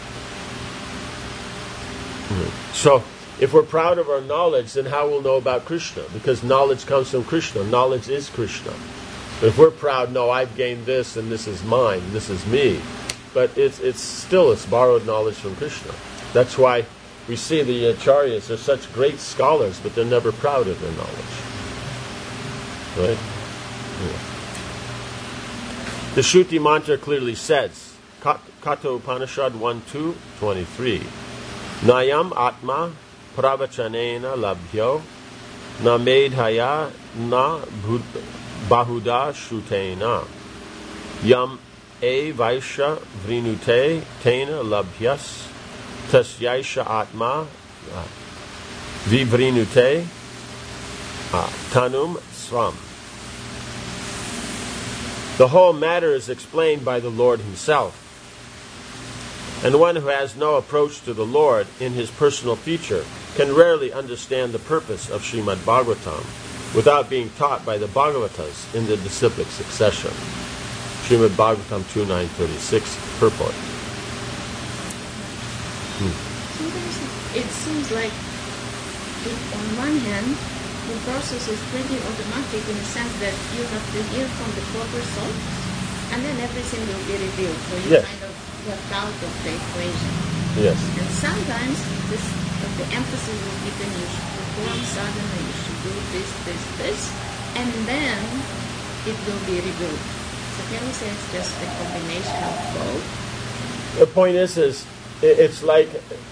Speaker 1: So, if we're proud of our knowledge, then how we'll know about Krishna? Because knowledge comes from Krishna. Knowledge is Krishna. But if we're proud, no, I've gained this and this is mine, this is me. But it's borrowed knowledge from Krishna. That's why we see the Acharyas are such great scholars, but they're never proud of their knowledge. Right? Yeah. The Shruti mantra clearly says, Katha Upanishad 1:2-23, Nayam Atma Pravachanena Labhyo Na Medhaya Na Bahuda Shrutena Yam E Vaisha Vrinute Tena Labhyas Tasyaisha Atma Vivrinute Tanum Svam. The whole matter is explained by the Lord himself. And one who has no approach to the Lord in his personal feature can rarely understand the purpose of Srimad Bhagavatam without being taught by the Bhagavatas in the disciplic succession. Srimad Bhagavatam 2.9.36, purport.
Speaker 4: Sometimes it seems like, on one hand, the process is pretty automatic in the sense that you have to hear from the proper source, and then everything will be revealed. So you
Speaker 1: Yes.
Speaker 4: kind of get out of the equation.
Speaker 1: Yes.
Speaker 4: And sometimes the emphasis will be then you should perform sadhana, you should do this, and then it will be revealed. So can we say it's just a combination of both?
Speaker 1: The point is it's like,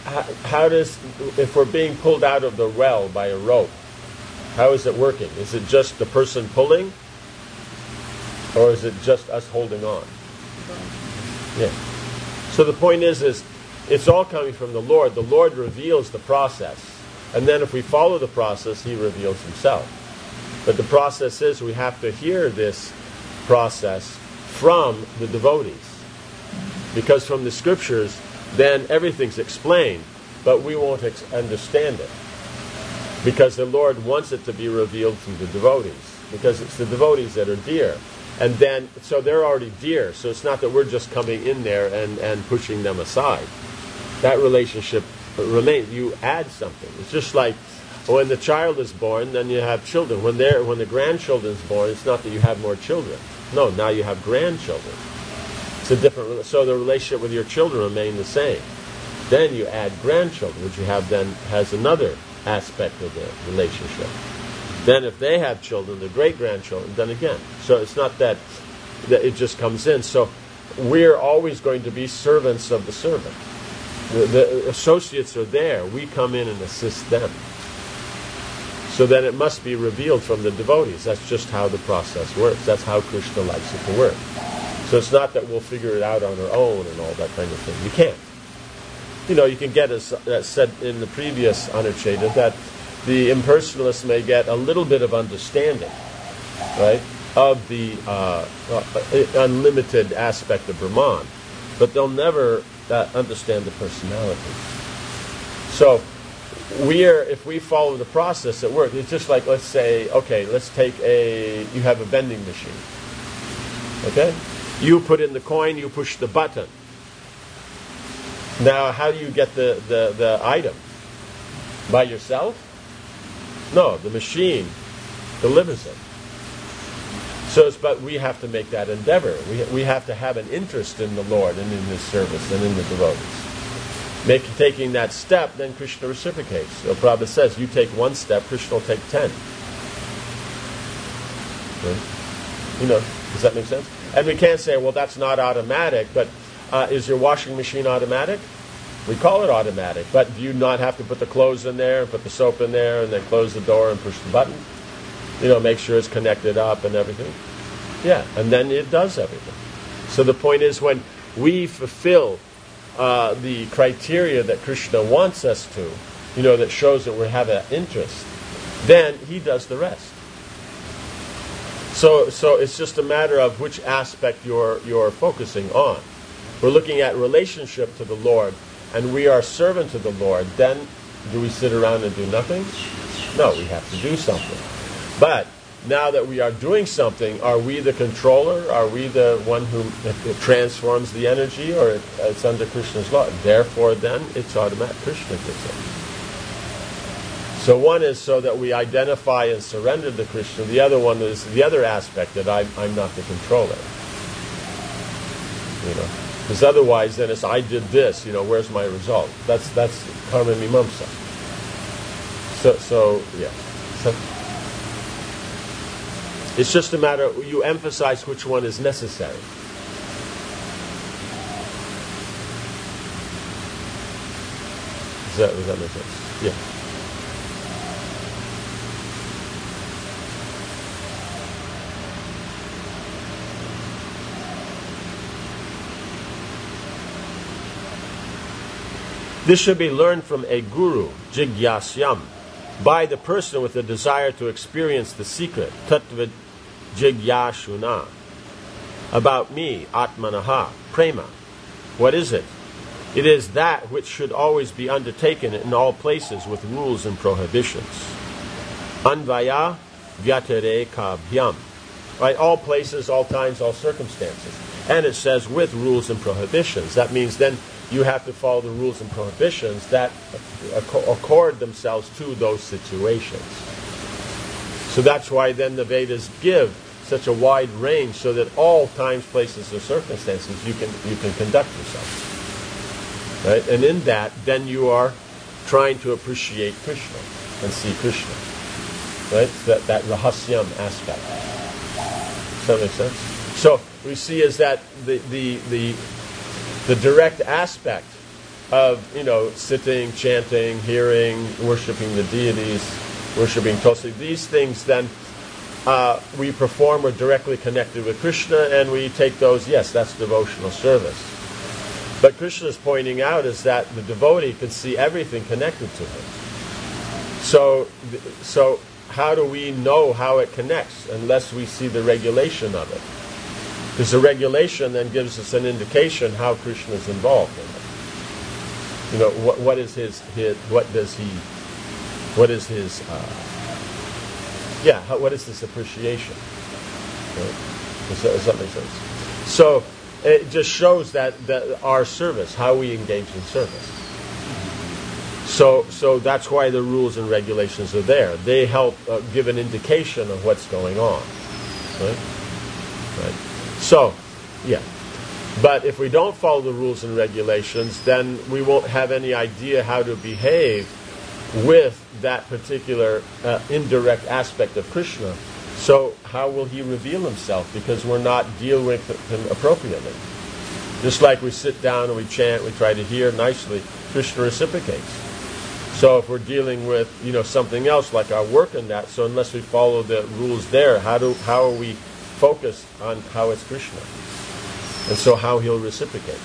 Speaker 1: if we're being pulled out of the well by a rope, how is it working? Is it just the person pulling? Or is it just us holding on? Yeah. So the point is it's all coming from the Lord. The Lord reveals the process. And then if we follow the process, he reveals himself. But the process is we have to hear this process from the devotees. Because from the scriptures, then everything's explained, but we won't understand it. Because the Lord wants it to be revealed through the devotees. Because it's the devotees that are dear. And then, so they're already dear. So it's not that we're just coming in there and pushing them aside. That relationship remains. You add something. It's just like when the child is born, then you have children. When the grandchildren is born, it's not that you have more children. No, now you have grandchildren. It's a different. So the relationship with your children remain the same. Then you add grandchildren, which you have then has another aspect of the relationship. Then if they have children, the great-grandchildren, then again. So it's not that it just comes in. So we're always going to be servants of the servant. The associates are there. We come in and assist them. So then it must be revealed from the devotees. That's just how the process works. That's how Krishna likes it to work. So it's not that we'll figure it out on our own and all that kind of thing. You can't. You can get, as said in the previous Anucheta, that the impersonalists may get a little bit of understanding, right, of the unlimited aspect of Brahman, but they'll never understand the personality. So if we follow the process at work, it's just like, let's say, okay, you have a vending machine, okay? You put in the coin, you push the button. Now, how do you get the item? By yourself? No, the machine delivers it. But we have to make that endeavor. We have to have an interest in the Lord and in His service and in the devotees. Taking that step, then Krishna reciprocates. So Prabhupada says, you take one step, Krishna will take 10. Right? Does that make sense? And we can't say, well, that's not automatic, but is your washing machine automatic? We call it automatic, but do you not have to put the clothes in there, put the soap in there, and then close the door and push the button? Make sure it's connected up and everything. Yeah, and then it does everything. So the point is, when we fulfill the criteria that Krishna wants us to, that shows that we have an interest, then he does the rest. So it's just a matter of which aspect you're focusing on. We're looking at relationship to the Lord, and we are servant to the Lord. Then do we sit around and do nothing? No, we have to do something. But now that we are doing something, are we the controller? Are we the one who transforms the energy, or it's under Krishna's law? Therefore, then it's automatic. Krishna gets it. So one is so that we identify and surrender to Krishna. The other one is the other aspect, that I'm not the controller. Because otherwise, then it's I did this. Where's my result? That's karma mimamsa. So yeah. So it's just a matter. You emphasize which one is necessary. Does that make sense? Yeah. This should be learned from a guru, jigyasyam, by the person with a desire to experience the secret, tattva jigyashuna, about me, atmanaha, prema. What is it? It is that which should always be undertaken in all places with rules and prohibitions. Anvaya vyatireka-bhyam. Right, all places, all times, all circumstances. And it says with rules and prohibitions. That means then you have to follow the rules and prohibitions that accord themselves to those situations. So that's why then the Vedas give such a wide range, so that all times, places, or circumstances you can conduct yourself. Right? And in that, then you are trying to appreciate Krishna and see Krishna. Right? That rahasyam aspect. Does that make sense? So we see is that the direct aspect of, sitting, chanting, hearing, worshiping the deities, worshiping Tulsi, these things then we perform, we're directly connected with Krishna, and we take those, yes, that's devotional service. But Krishna is pointing out is that the devotee can see everything connected to him. So how do we know how it connects unless we see the regulation of it? Because the regulation then gives us an indication how Krishna is involved in it. What is his appreciation? Right? Does that make sense? So it just shows that our service, how we engage in service. So that's why the rules and regulations are there. They help give an indication of what's going on. Right? So, yeah. But if we don't follow the rules and regulations, then we won't have any idea how to behave with that particular indirect aspect of Krishna. So how will he reveal himself? Because we're not dealing with him appropriately. Just like we sit down and we chant, we try to hear nicely, Krishna reciprocates. So if we're dealing with something else like our work and that, so unless we follow the rules there, how are we focused on how it's Krishna? And so how he'll reciprocate.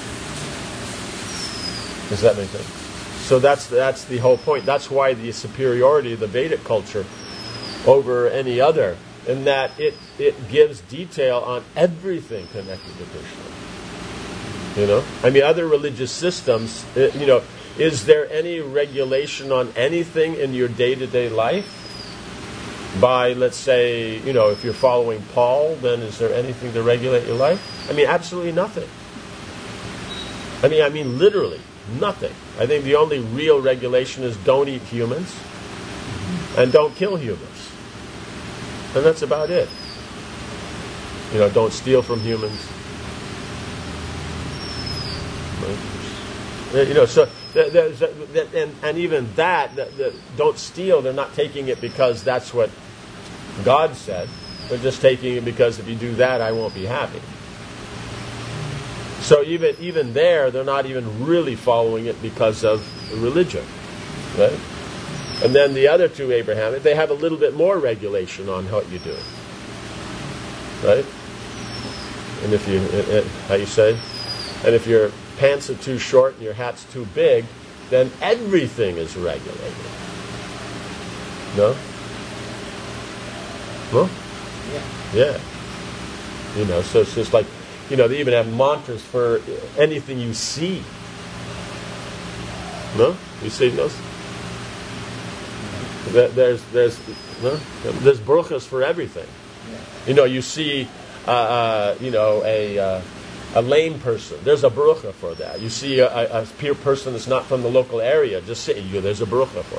Speaker 1: Does that make sense? So that's the whole point. That's why the superiority of the Vedic culture over any other, in that it gives detail on everything connected to Krishna. Other religious systems, is there any regulation on anything in your day-to-day life? By, let's say, if you're following Paul, then is there anything to regulate your life? Absolutely nothing. Literally nothing. I think the only real regulation is don't eat humans and don't kill humans. And that's about it. Don't steal from humans. So and even that don't steal, they're not taking it because that's what God said. They're just taking it because if you do that, I won't be happy. So even there, they're not even really following it because of religion, right? And then the other two Abrahamic, they have a little bit more regulation on what you do, right? And if you, how you say, and if your pants are too short and your hat's too big, then everything is regulated. No? No? Yeah. You know, so it's just like, you know, they even have mantras for anything you see. No? You see those? There's baruchas for everything. You know, you see, you know, a lame person. There's a barucha for that. You see a peer person that's not from the local area. Just say, there's a barucha for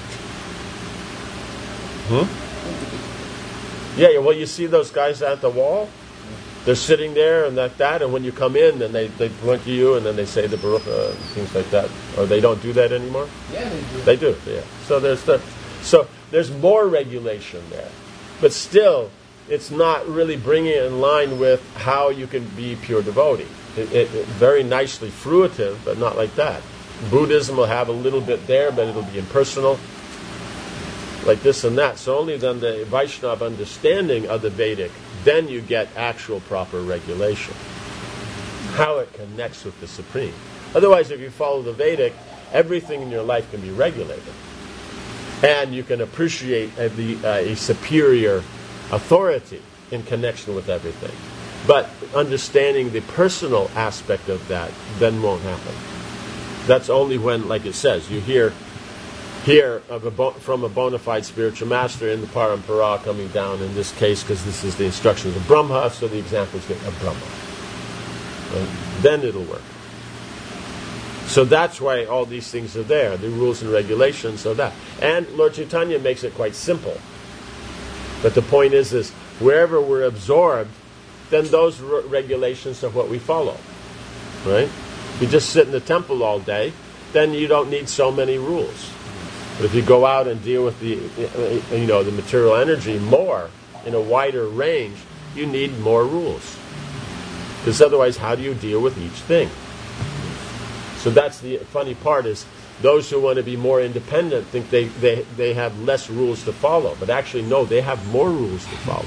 Speaker 1: it. Yeah, well, you see those guys at the wall? They're sitting there and that, and when you come in, then they point to you, and then they say the barucha and things like that. Or they don't do that anymore?
Speaker 3: Yeah, they do.
Speaker 1: They do, yeah. So there's more regulation there. But still, it's not really bringing it in line with how you can be pure devotee. It very nicely fruitive, but not like that. Buddhism will have a little bit there, but it'll be impersonal, like this and that. So only then the Vaishnava understanding of the Vedic, then you get actual proper regulation. How it connects with the Supreme. Otherwise, if you follow the Vedic, everything in your life can be regulated. And you can appreciate a superior authority in connection with everything. But understanding the personal aspect of that then won't happen. That's only when, like it says, you hear from a bona fide spiritual master in the parampara coming down in this case, because this is the instructions of Brahma, so the example is of Brahma. Then it'll work. So that's why all these things are there, the rules and regulations of that. And Lord Chaitanya makes it quite simple. But the point is wherever we're absorbed, then those regulations are what we follow. Right? If you just sit in the temple all day, then you don't need so many rules. But if you go out and deal with the material energy more, in a wider range, you need more rules. Because otherwise, how do you deal with each thing? So that's the funny part, is those who want to be more independent think they have less rules to follow. But actually, no, they have more rules to follow.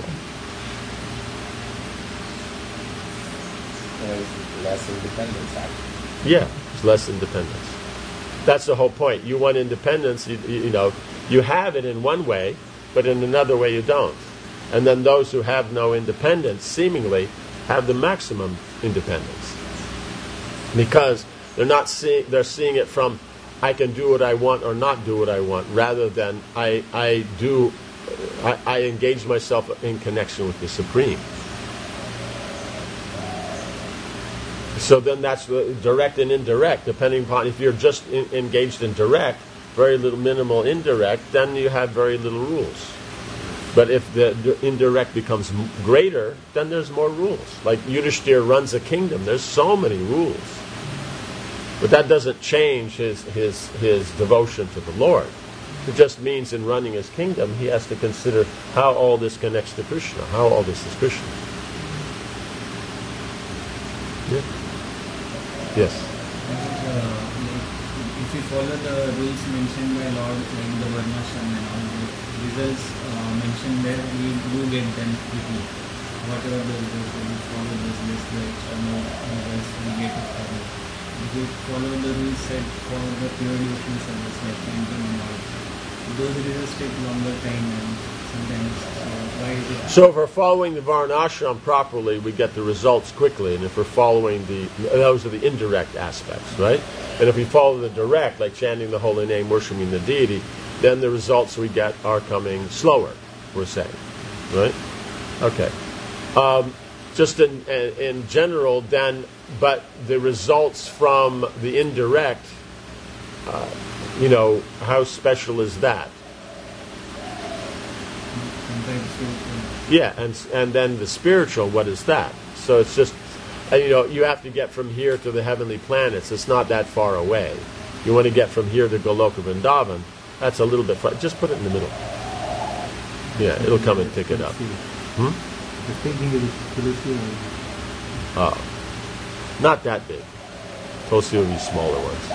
Speaker 3: Less independence, actually.
Speaker 1: Yeah, it's less independence. That's the whole point. You want independence, you have it in one way, but in another way you don't. And then those who have no independence, seemingly, have the maximum independence. Because they're seeing it from, I can do what I want or not do what I want, rather than I engage myself in connection with the Supreme. So then that's direct and indirect, depending upon, if you're just engaged in direct, very little minimal indirect, then you have very little rules. But if the indirect becomes greater, then there's more rules. Like Yudhishthira runs a kingdom, there's so many rules. But that doesn't change his devotion to the Lord. It just means in running his kingdom, he has to consider how all this connects to Krishna, how all this is Krishna. Yeah. Yes.
Speaker 2: If we follow the rules mentioned by Lord, like the Varnashram and all the results mentioned there, we do get them quickly. Whatever the results, we follow those lists, the external results, we get it covered. If we follow the rules set for the pure devotional service, like chanting and all, those results take longer time and sometimes, why is it?
Speaker 1: So if we're following the Varnashram properly, we get the results quickly. And if we're following those are the indirect aspects, right? And if we follow the direct, like chanting the holy name, worshiping the deity, then the results we get are coming slower, we're saying. Right? Okay. Just in general, then, but the results from the indirect, how special is that? Yeah, and then the spiritual, what is that? So it's just, you have to get from here to the heavenly planets. It's not that far away. You want to get from here to Goloka Vrindavan, that's a little bit far. Just put it in the middle. Yeah, it'll come and pick it up.
Speaker 5: The thinking of Tulsi.
Speaker 1: Not that big. Tulsi will be smaller ones.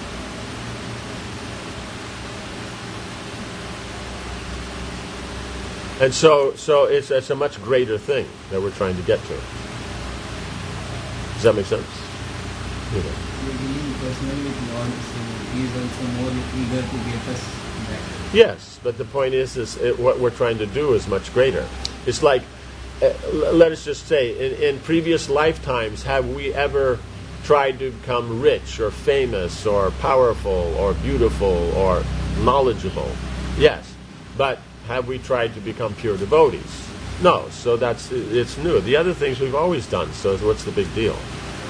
Speaker 1: And so it's a much greater thing that we're trying to get to. Does that make sense?
Speaker 2: We're dealing personally with Lord, so He is also more eager to get us back.
Speaker 1: Yes, but the point is what we're trying to do is much greater. It's like, let us just say, in previous lifetimes, have we ever tried to become rich or famous or powerful or beautiful or knowledgeable? Yes, but have we tried to become pure devotees? No, so it's new. The other things we've always done, so what's the big deal?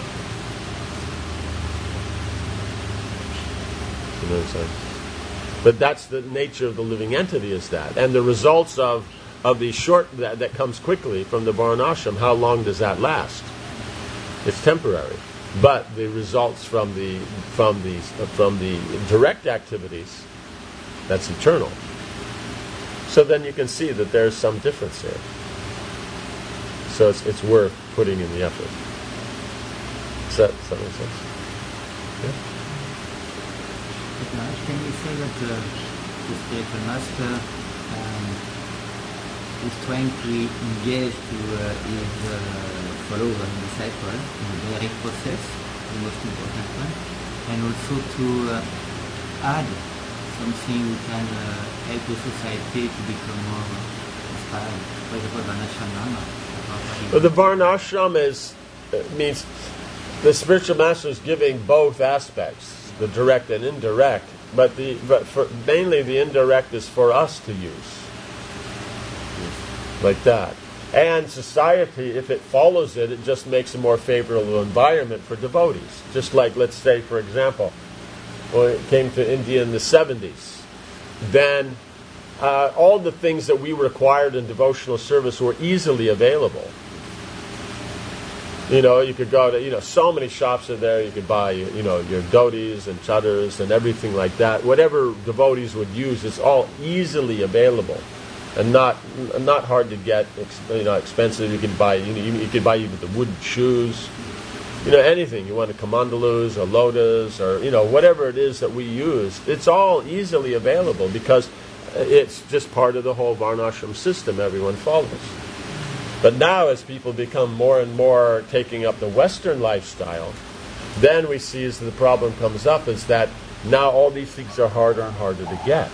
Speaker 1: You know what I'm saying? But that's the nature of the living entity, is that. And the results of the short, that comes quickly from the Varnashram, how long does that last? It's temporary. But the results from the direct activities, that's eternal. So then you can see that there's some difference here. So it's worth putting in the effort. Does that make sense? Yeah?
Speaker 5: Can you say that the spiritual master is trying to engage to his follower and disciple in the direct process, the most important one, and also to add something we can help the society to become more inspired. For example, Varnashram.
Speaker 1: Well, the Varnashram means the spiritual master is giving both aspects, the direct and indirect, but mainly the indirect is for us to use, like that. And society, if it follows it, it just makes a more favorable environment for devotees. Just like, let's say, for example, when it came to India in the 70s, then all the things that we required in devotional service were easily available. You could go to, so many shops are there. You could buy, your dhotis and chadars and everything like that. Whatever devotees would use, it's all easily available and not hard to get. Expensive. You could buy, you could buy even the wooden shoes. Anything you want, a kamandalus or lotus or whatever it is that we use. It's all easily available because it's just part of the whole Varnashram system everyone follows. But now, as people become more and more taking up the Western lifestyle, then we see as the problem comes up is that now all these things are harder and harder to get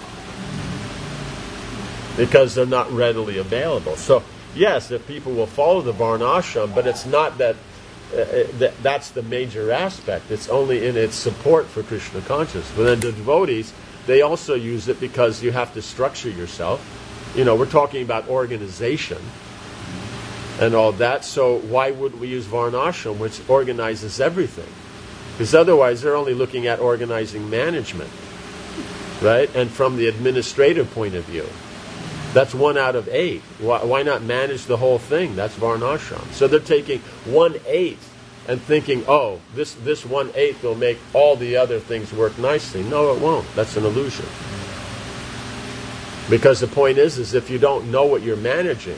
Speaker 1: because they're not readily available. So, yes, if people will follow the Varnashram, but it's not that that's the major aspect. It's only in its support for Krishna consciousness. But then the devotees, they also use it because you have to structure yourself. We're talking about organization and all that, so why would we use Varnashram, which organizes everything? Because otherwise they're only looking at organizing management, right? And from the administrative point of view, that's 1 out of 8. Why not manage the whole thing? That's Varnashram. So they're taking 1/8 and thinking, oh, this 1/8 will make all the other things work nicely. No, it won't. That's an illusion. Because the point is if you don't know what you're managing,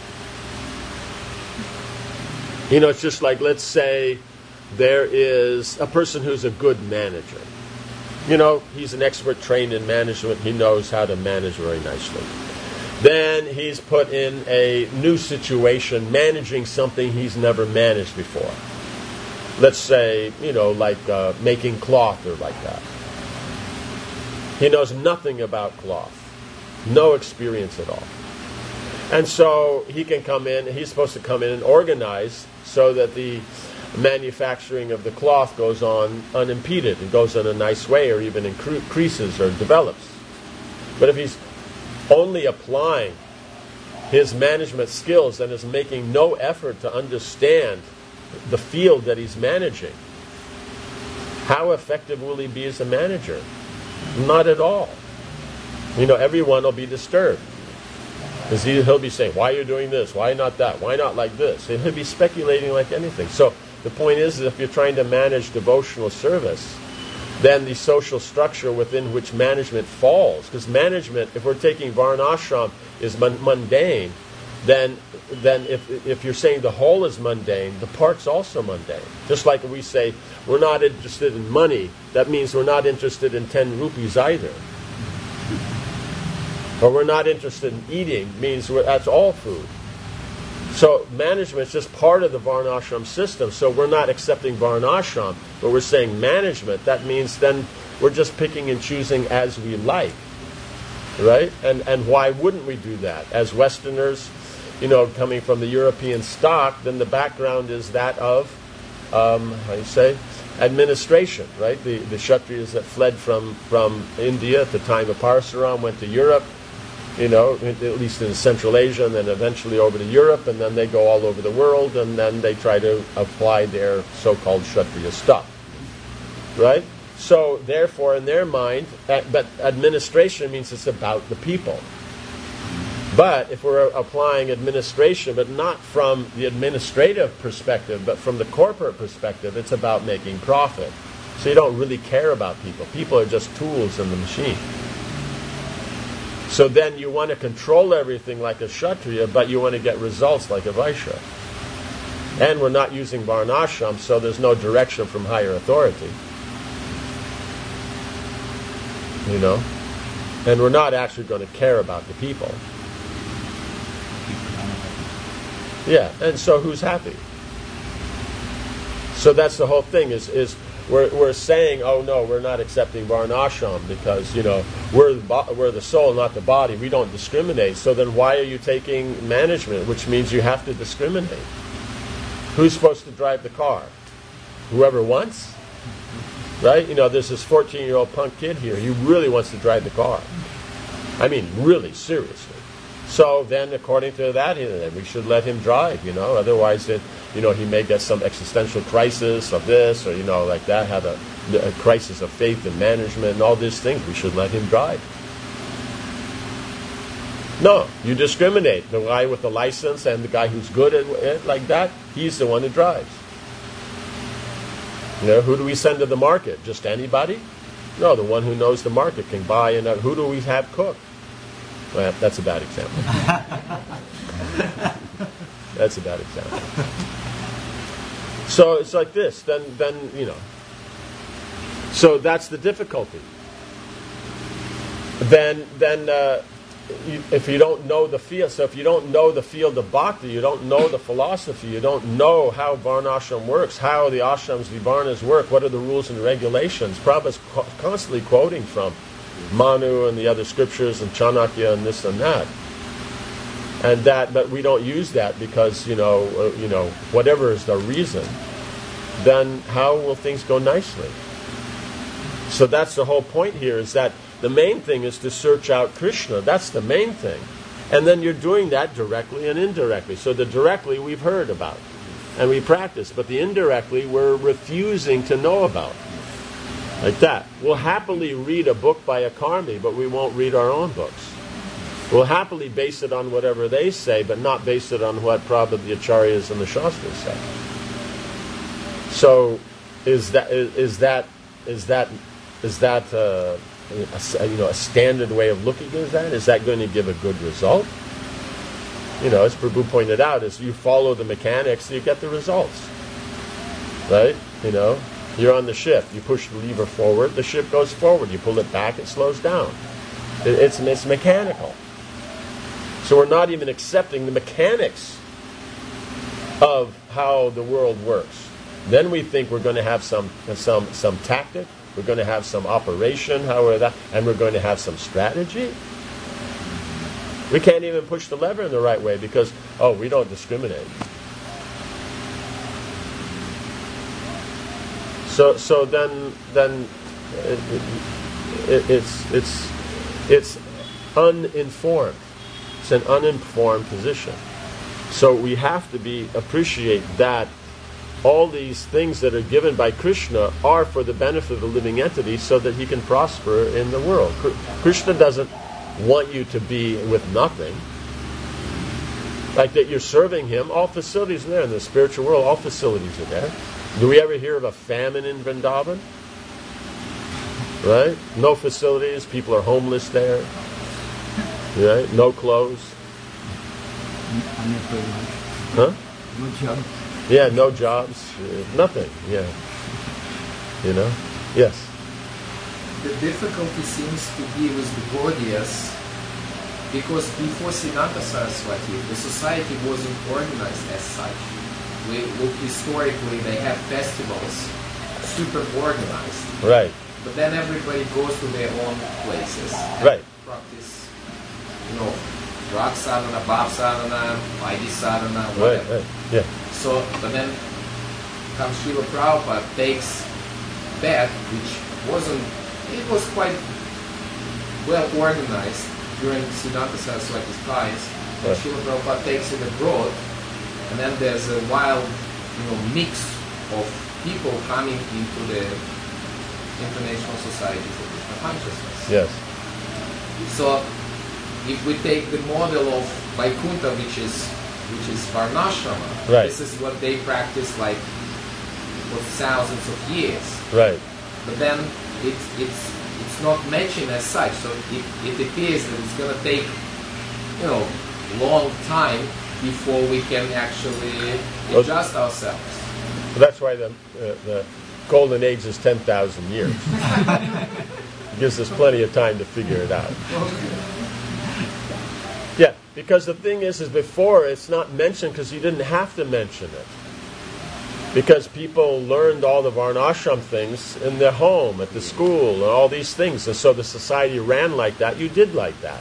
Speaker 1: it's just like, let's say there is a person who's a good manager. He's an expert trained in management. He knows how to manage very nicely. Then he's put in a new situation, managing something he's never managed before. Let's say, like making cloth or like that. He knows nothing about cloth. No experience at all. And so he can come in, he's supposed to come in and organize so that the manufacturing of the cloth goes on unimpeded. It goes in a nice way or even increases or develops. But if he's only applying his management skills and is making no effort to understand the field that he's managing, how effective will he be as a manager? Not at all. Everyone will be disturbed. Because he'll be saying, why are you doing this? Why not that? Why not like this? And he'll be speculating like anything. So the point is that if you're trying to manage devotional service, then the social structure within which management falls, because management, if we're taking Varnashram, is mundane, then if you're saying the whole is mundane, the part's also mundane. Just like we say we're not interested in money, that means we're not interested in 10 rupees either. Or we're not interested in eating means that's all food. So management is just part of the Varnashram system. So we're not accepting Varnashram, but we're saying management. That means then we're just picking and choosing as we like, right? And why wouldn't we do that? As Westerners, coming from the European stock, then the background is that of, administration, right? The Kshatriyas that fled from India at the time of Parasuram went to Europe, at least in Central Asia, and then eventually over to Europe, and then they go all over the world, and then they try to apply their so-called Kshatriya stuff, right? So, therefore, in their mind, but administration means it's about the people. But if we're applying administration, but not from the administrative perspective, but from the corporate perspective, it's about making profit. So you don't really care about people. People are just tools in the machine. So then you want to control everything like a Kshatriya, but you want to get results like a Vaishya. And we're not using Varnashram, so there's no direction from higher authority. And we're not actually going to care about the people. Yeah, and so who's happy? So that's the whole thing, is we're saying, oh no, we're not accepting Varnashram because, we're the soul, not the body. We don't discriminate. So then why are you taking management, which means you have to discriminate? Who's supposed to drive the car? Whoever wants? Right? There's this 14-year-old punk kid here. He really wants to drive the car. I mean, really, seriously. So then, according to that, we should let him drive, Otherwise, he may get some existential crisis of this, or, like that, have a crisis of faith in management and all these things. We should let him drive. No, you discriminate. The guy with the license and the guy who's good at it like that, he's the one who drives. Who do we send to the market? Just anybody? No, the one who knows the market can buy. And who do we have cook? Well, that's a bad example. That's a bad example. So it's like this. Then So that's the difficulty. Then if you don't know the field, so if you don't know the field of bhakti, you don't know the philosophy, you don't know how Varnashram works, how the ashrams, Vivarnas work, what are the rules and regulations. Prabhupada's constantly quoting from Manu and the other scriptures and Chanakya and this and that. But we don't use that because, whatever is the reason, then how will things go nicely? So that's the whole point here, is that the main thing is to search out Krishna. That's the main thing. And then you're doing that directly and indirectly. So the directly we've heard about and we practice, but the indirectly we're refusing to know about. Like that. We'll happily read a book by a karmi, but we won't read our own books. We'll happily base it on whatever they say, but not base it on what Prabhupada, the Acharyas, and the Shastras say. So, is that a standard way of looking at that? Is that going to give a good result? As Prabhu pointed out, as you follow the mechanics, you get the results. Right? You're on the ship. You push the lever forward, the ship goes forward. You pull it back, it slows down. It's mechanical. So we're not even accepting the mechanics of how the world works. Then we think we're going to have some tactic. We're going to have some operation, and we're going to have some strategy. We can't even push the lever in the right way because, we don't discriminate. So then it's uninformed. It's an uninformed position. So we have to appreciate that all these things that are given by Krishna are for the benefit of the living entity so that he can prosper in the world. Krishna doesn't want you to be with nothing. Like that you're serving him, all facilities are there. In the spiritual world, all facilities are there. Do we ever hear of a famine in Vrindavan? Right? No facilities, people are homeless there. Right? No clothes.
Speaker 5: Unemployment.
Speaker 1: Huh?
Speaker 5: No job.
Speaker 1: Yeah, no jobs, nothing. Yeah. You know? Yes.
Speaker 3: The difficulty seems to be with the Gaudias, because before Siddhanta Saraswati, the society wasn't organized as such. We look historically, they have festivals, super organized.
Speaker 1: Right.
Speaker 3: But then everybody goes to their own places and
Speaker 1: Right.
Speaker 3: practice, drug sadhana, bhav sadhana, Vaidhi sadhana,
Speaker 1: Right,
Speaker 3: whatever.
Speaker 1: right. Yeah.
Speaker 3: So, but then comes Srila Prabhupada, takes that, which it was quite well organized during Siddhanta Saraswati's times, and
Speaker 1: Right.
Speaker 3: Srila Prabhupada takes it abroad, and then there's a wild, mix of people coming into the International Society for Krishna Consciousness.
Speaker 1: Yes.
Speaker 3: So, if we take the model of Vaikuntha, which is Varnashrama,
Speaker 1: Right.
Speaker 3: this is what they practice like for thousands of years.
Speaker 1: Right.
Speaker 3: But then it's not matching as such. So it appears that it's going to take long time before we can actually adjust ourselves.
Speaker 1: That's why the golden age is 10,000 years. It gives us plenty of time to figure it out. Yeah, because the thing is before it's not mentioned because you didn't have to mention it. Because people learned all the Varnashram things in their home, at the school, and all these things. And so the society ran like that. You did like that.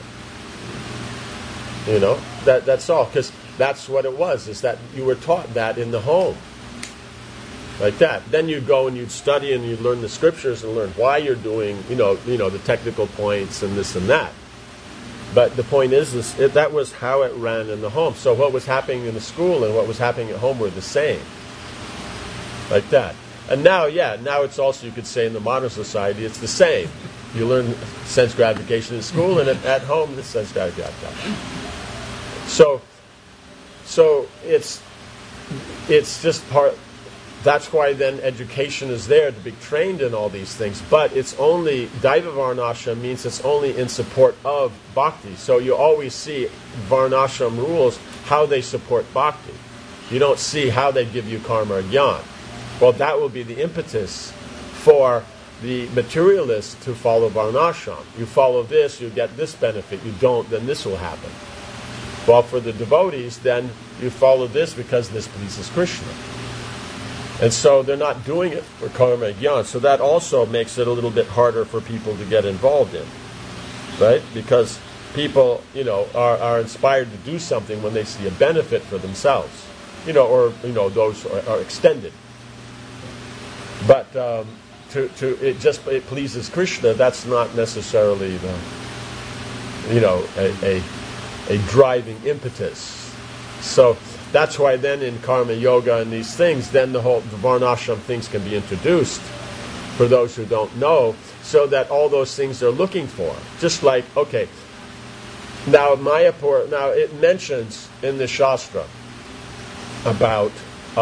Speaker 1: That's all. Because that's what it was, is that you were taught that in the home. Like that. Then you'd go and you'd study and you'd learn the scriptures and learn why you're doing, the technical points and this and that. But the point is that was how it ran in the home. So what was happening in the school and what was happening at home were the same. Like that. And now it's also, you could say, in the modern society, it's the same. You learn sense gratification in school, and at home, this sense gratification. So it's just part. That's why then education is there to be trained in all these things. But it's only, Daiva Varnashram means it's only in support of bhakti. So you always see Varnashram rules, how they support bhakti. You don't see how they give you karma or jnana. Well, that will be the impetus for the materialist to follow Varnashram. You follow this, you get this benefit. You don't, then this will happen. Well, for the devotees, then you follow this because this pleases Krishna. And so they're not doing it for karma and jnana. So that also makes it a little bit harder for people to get involved in. Right? Because people, are inspired to do something when they see a benefit for themselves. Those are extended. But it pleases Krishna. That's not necessarily a driving impetus. So that's why then in karma yoga and these things, then the Varnashram things can be introduced for those who don't know, so that all those things they're looking for. Just like, okay, now Mayapur, it mentions in the Shastra about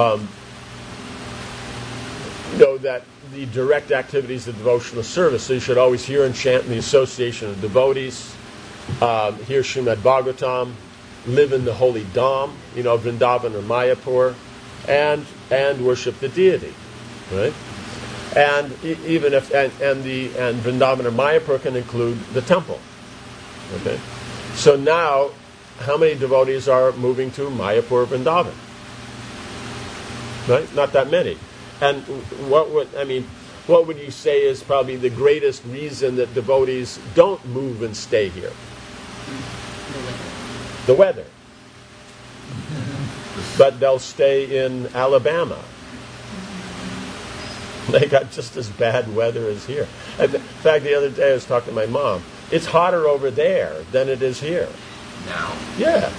Speaker 1: that the direct activities of devotional service. So you should always hear and chant in the association of devotees, hear Srimad Bhagavatam, live in the holy Dham, Vrindavan or Mayapur, and worship the deity, right? And even if and Vrindavan or Mayapur can include the temple, okay? So now, how many devotees are moving to Mayapur, Vrindavan? Right, not that many. And what would you say is probably the greatest reason that devotees don't move and stay here? The weather. But they'll stay in Alabama. They got just as bad weather as here. In fact, the other day I was talking to my mom. It's hotter over there than it is here.
Speaker 3: Now?
Speaker 1: Yeah.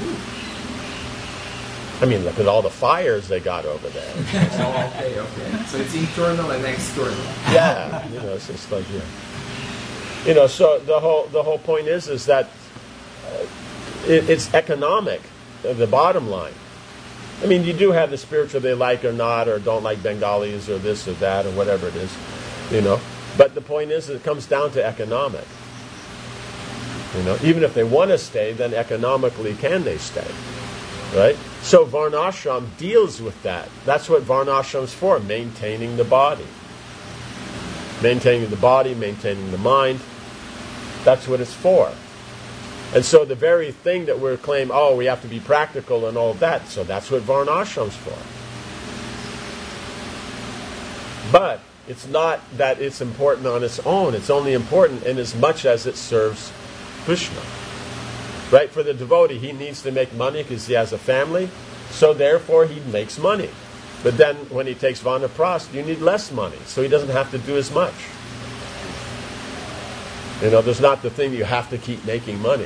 Speaker 1: I mean, look at all the fires they got over there.
Speaker 3: Okay. So it's internal and external.
Speaker 1: Yeah, it's just like so the whole point is that it's economic. The bottom line. I mean, you do have the spiritual they like or not, or don't like Bengalis or this or that or whatever it is, But the point is, it comes down to economic. Even if they want to stay, then economically can they stay? Right? So Varnashram deals with that. That's what Varnashram's for, maintaining the body. Maintaining the body, maintaining the mind. That's what it's for. And so the very thing that we're claiming, oh, we have to be practical and all of that, so that's what Varnashram's for. But it's not that it's important on its own. It's only important in as much as it serves Krishna. Right? For the devotee, he needs to make money because he has a family, so therefore he makes money. But then when he takes Vanaprastha, you need less money, so he doesn't have to do as much. You know, there's not the thing you have to keep making money.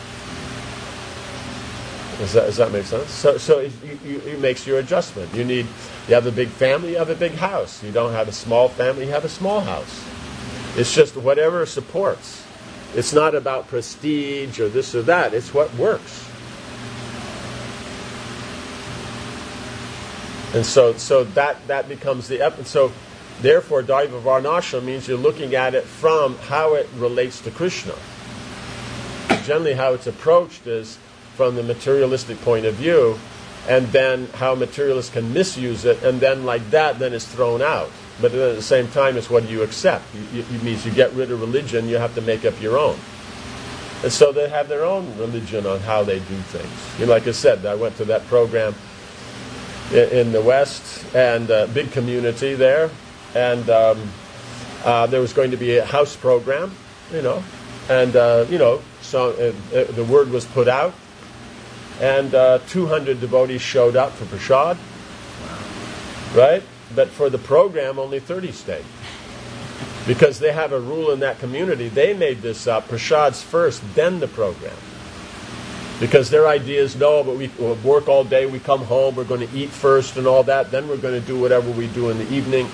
Speaker 1: Does that make sense? So it makes your adjustment. You have a big family, you have a big house. You don't have a small family, you have a small house. It's just whatever supports. It's not about prestige or this or that. It's what works. And so that becomes the so therefore Daiva Varnashram means you're looking at it from how it relates to Krishna. Generally how it's approached is from the materialistic point of view, and then how materialists can misuse it, and then like that, then it's thrown out. But then at the same time, it's what do you accept? It means you get rid of religion, you have to make up your own. And so they have their own religion on how they do things. You know, like I said, I went to that program in the West, and big community there, and there was going to be a house program, you know, and so the word was put out, and 200 devotees showed up for prasad, right? But for the program, only 30 stayed. Because they have a rule in that community, they made this up, prasad's first, then the program. Because their idea is, no, but we work all day, we come home, we're going to eat first and all that, then we're going to do whatever we do in the evening.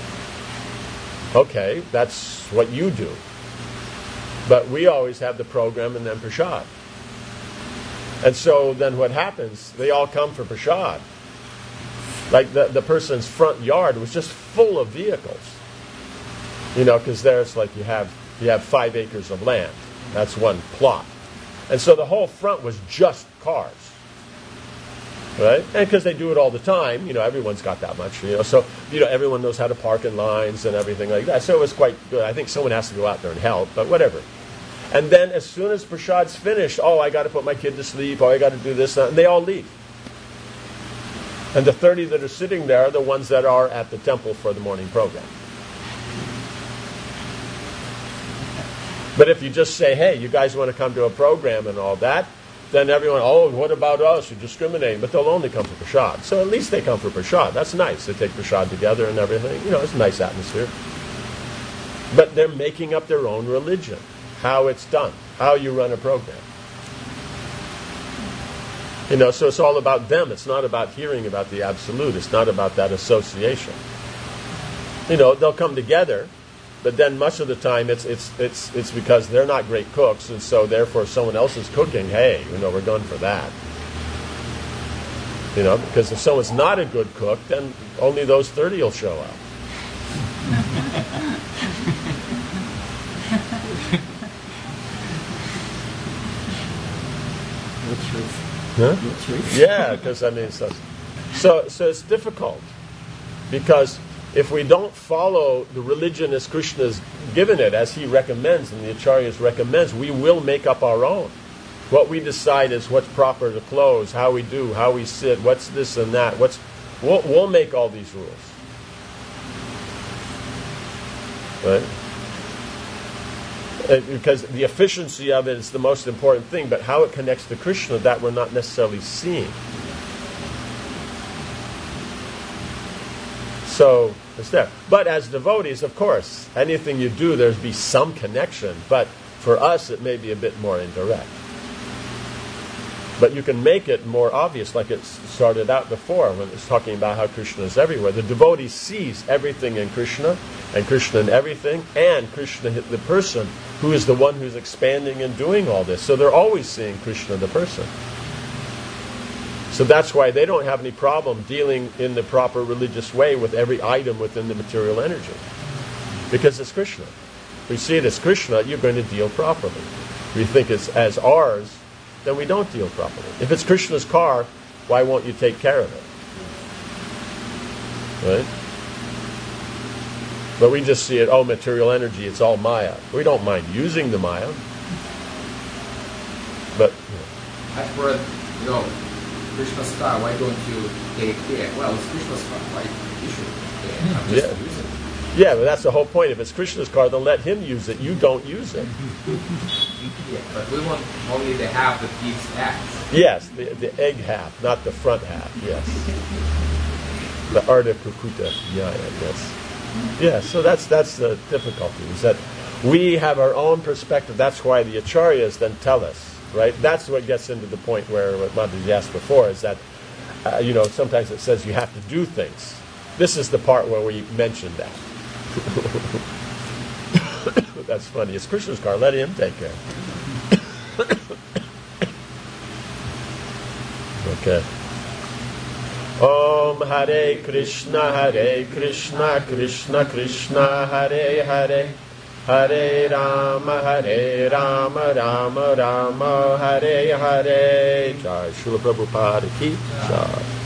Speaker 1: Okay, that's what you do. But we always have the program and then prasad. And so then what happens, they all come for prasad. Like the person's front yard was just full of vehicles. You know, because there's like you have 5 acres of land. That's one plot. And so the whole front was just cars. Right? And because they do it all the time, you know, everyone's got that much, you know. So, you know, everyone knows how to park in lines and everything like that. So it was quite good. I think someone has to go out there and help, but whatever. And then as soon as prasad's finished, I got to put my kid to sleep, I got to do this, and they all leave. And the 30 that are sitting there are the ones that are at the temple for the morning program. But if you just say, hey, you guys want to come to a program and all that, then everyone, what about us? You're discriminating. But they'll only come for prasad. So at least they come for prasad. That's nice. They take prasad together and everything. You know, it's a nice atmosphere. But they're making up their own religion. How it's done. How you run a program. You know, so it's all about them. It's not about hearing about the absolute. It's not about that association. You know, they'll come together, but then much of the time it's because they're not great cooks, and so therefore someone else is cooking. Hey, you know, we're going for that. You know, because if someone's not a good cook, then only those 30 will show up. Huh? Yeah, because I mean, so it's difficult, because if we don't follow the religion as Krishna has given it, as he recommends and the acharyas recommends, we will make up our own. What we decide is what's proper to clothes, how we do, how we sit, what's this and that. We'll make all these rules, right? Because the efficiency of it is the most important thing, but how it connects to Krishna, that we're not necessarily seeing. So it's there. But as devotees, of course, anything you do, there's be some connection. But for us, it may be a bit more indirect. But you can make it more obvious, like it started out before when it's talking about how Krishna is everywhere. The devotee sees everything in Krishna, and Krishna in everything, and Krishna the person, who is the one who's expanding and doing all this. So they're always seeing Krishna the person. So that's why they don't have any problem dealing in the proper religious way with every item within the material energy. Because it's Krishna. If we see it as Krishna, you're going to deal properly. If we think it's as ours, then we don't deal properly. If it's Krishna's car, Why won't you take care of it? Right? But we just see it, material energy, it's all Maya. We don't mind using the Maya. But
Speaker 3: I've heard, Krishna's car, why don't you take care? Well, it's Krishna's car, right? You should take care. I'm just using it.
Speaker 1: yeah, but that's the whole point. If it's Krishna's car, then let him use it. You don't use it.
Speaker 3: Yeah, but we want only the half that gives acts.
Speaker 1: Yes, the egg half, not the front half. Yes. The Ardha Kukuta Nyaya, yes. Yeah, so that's the difficulty, is that we have our own perspective. That's why the Acharyas then tell us, right? That's what gets into the point where what Mataji asked before, is that, sometimes it says you have to do things. This is the part where we mentioned that. That's funny. It's Krishna's car. Let him take care. Okay. Om Hare Krishna, Krishna Krishna, Hare Hare, Hare Rama, Rama Rama, Hare Hare. Jai Srila Prabhupada ki Jai.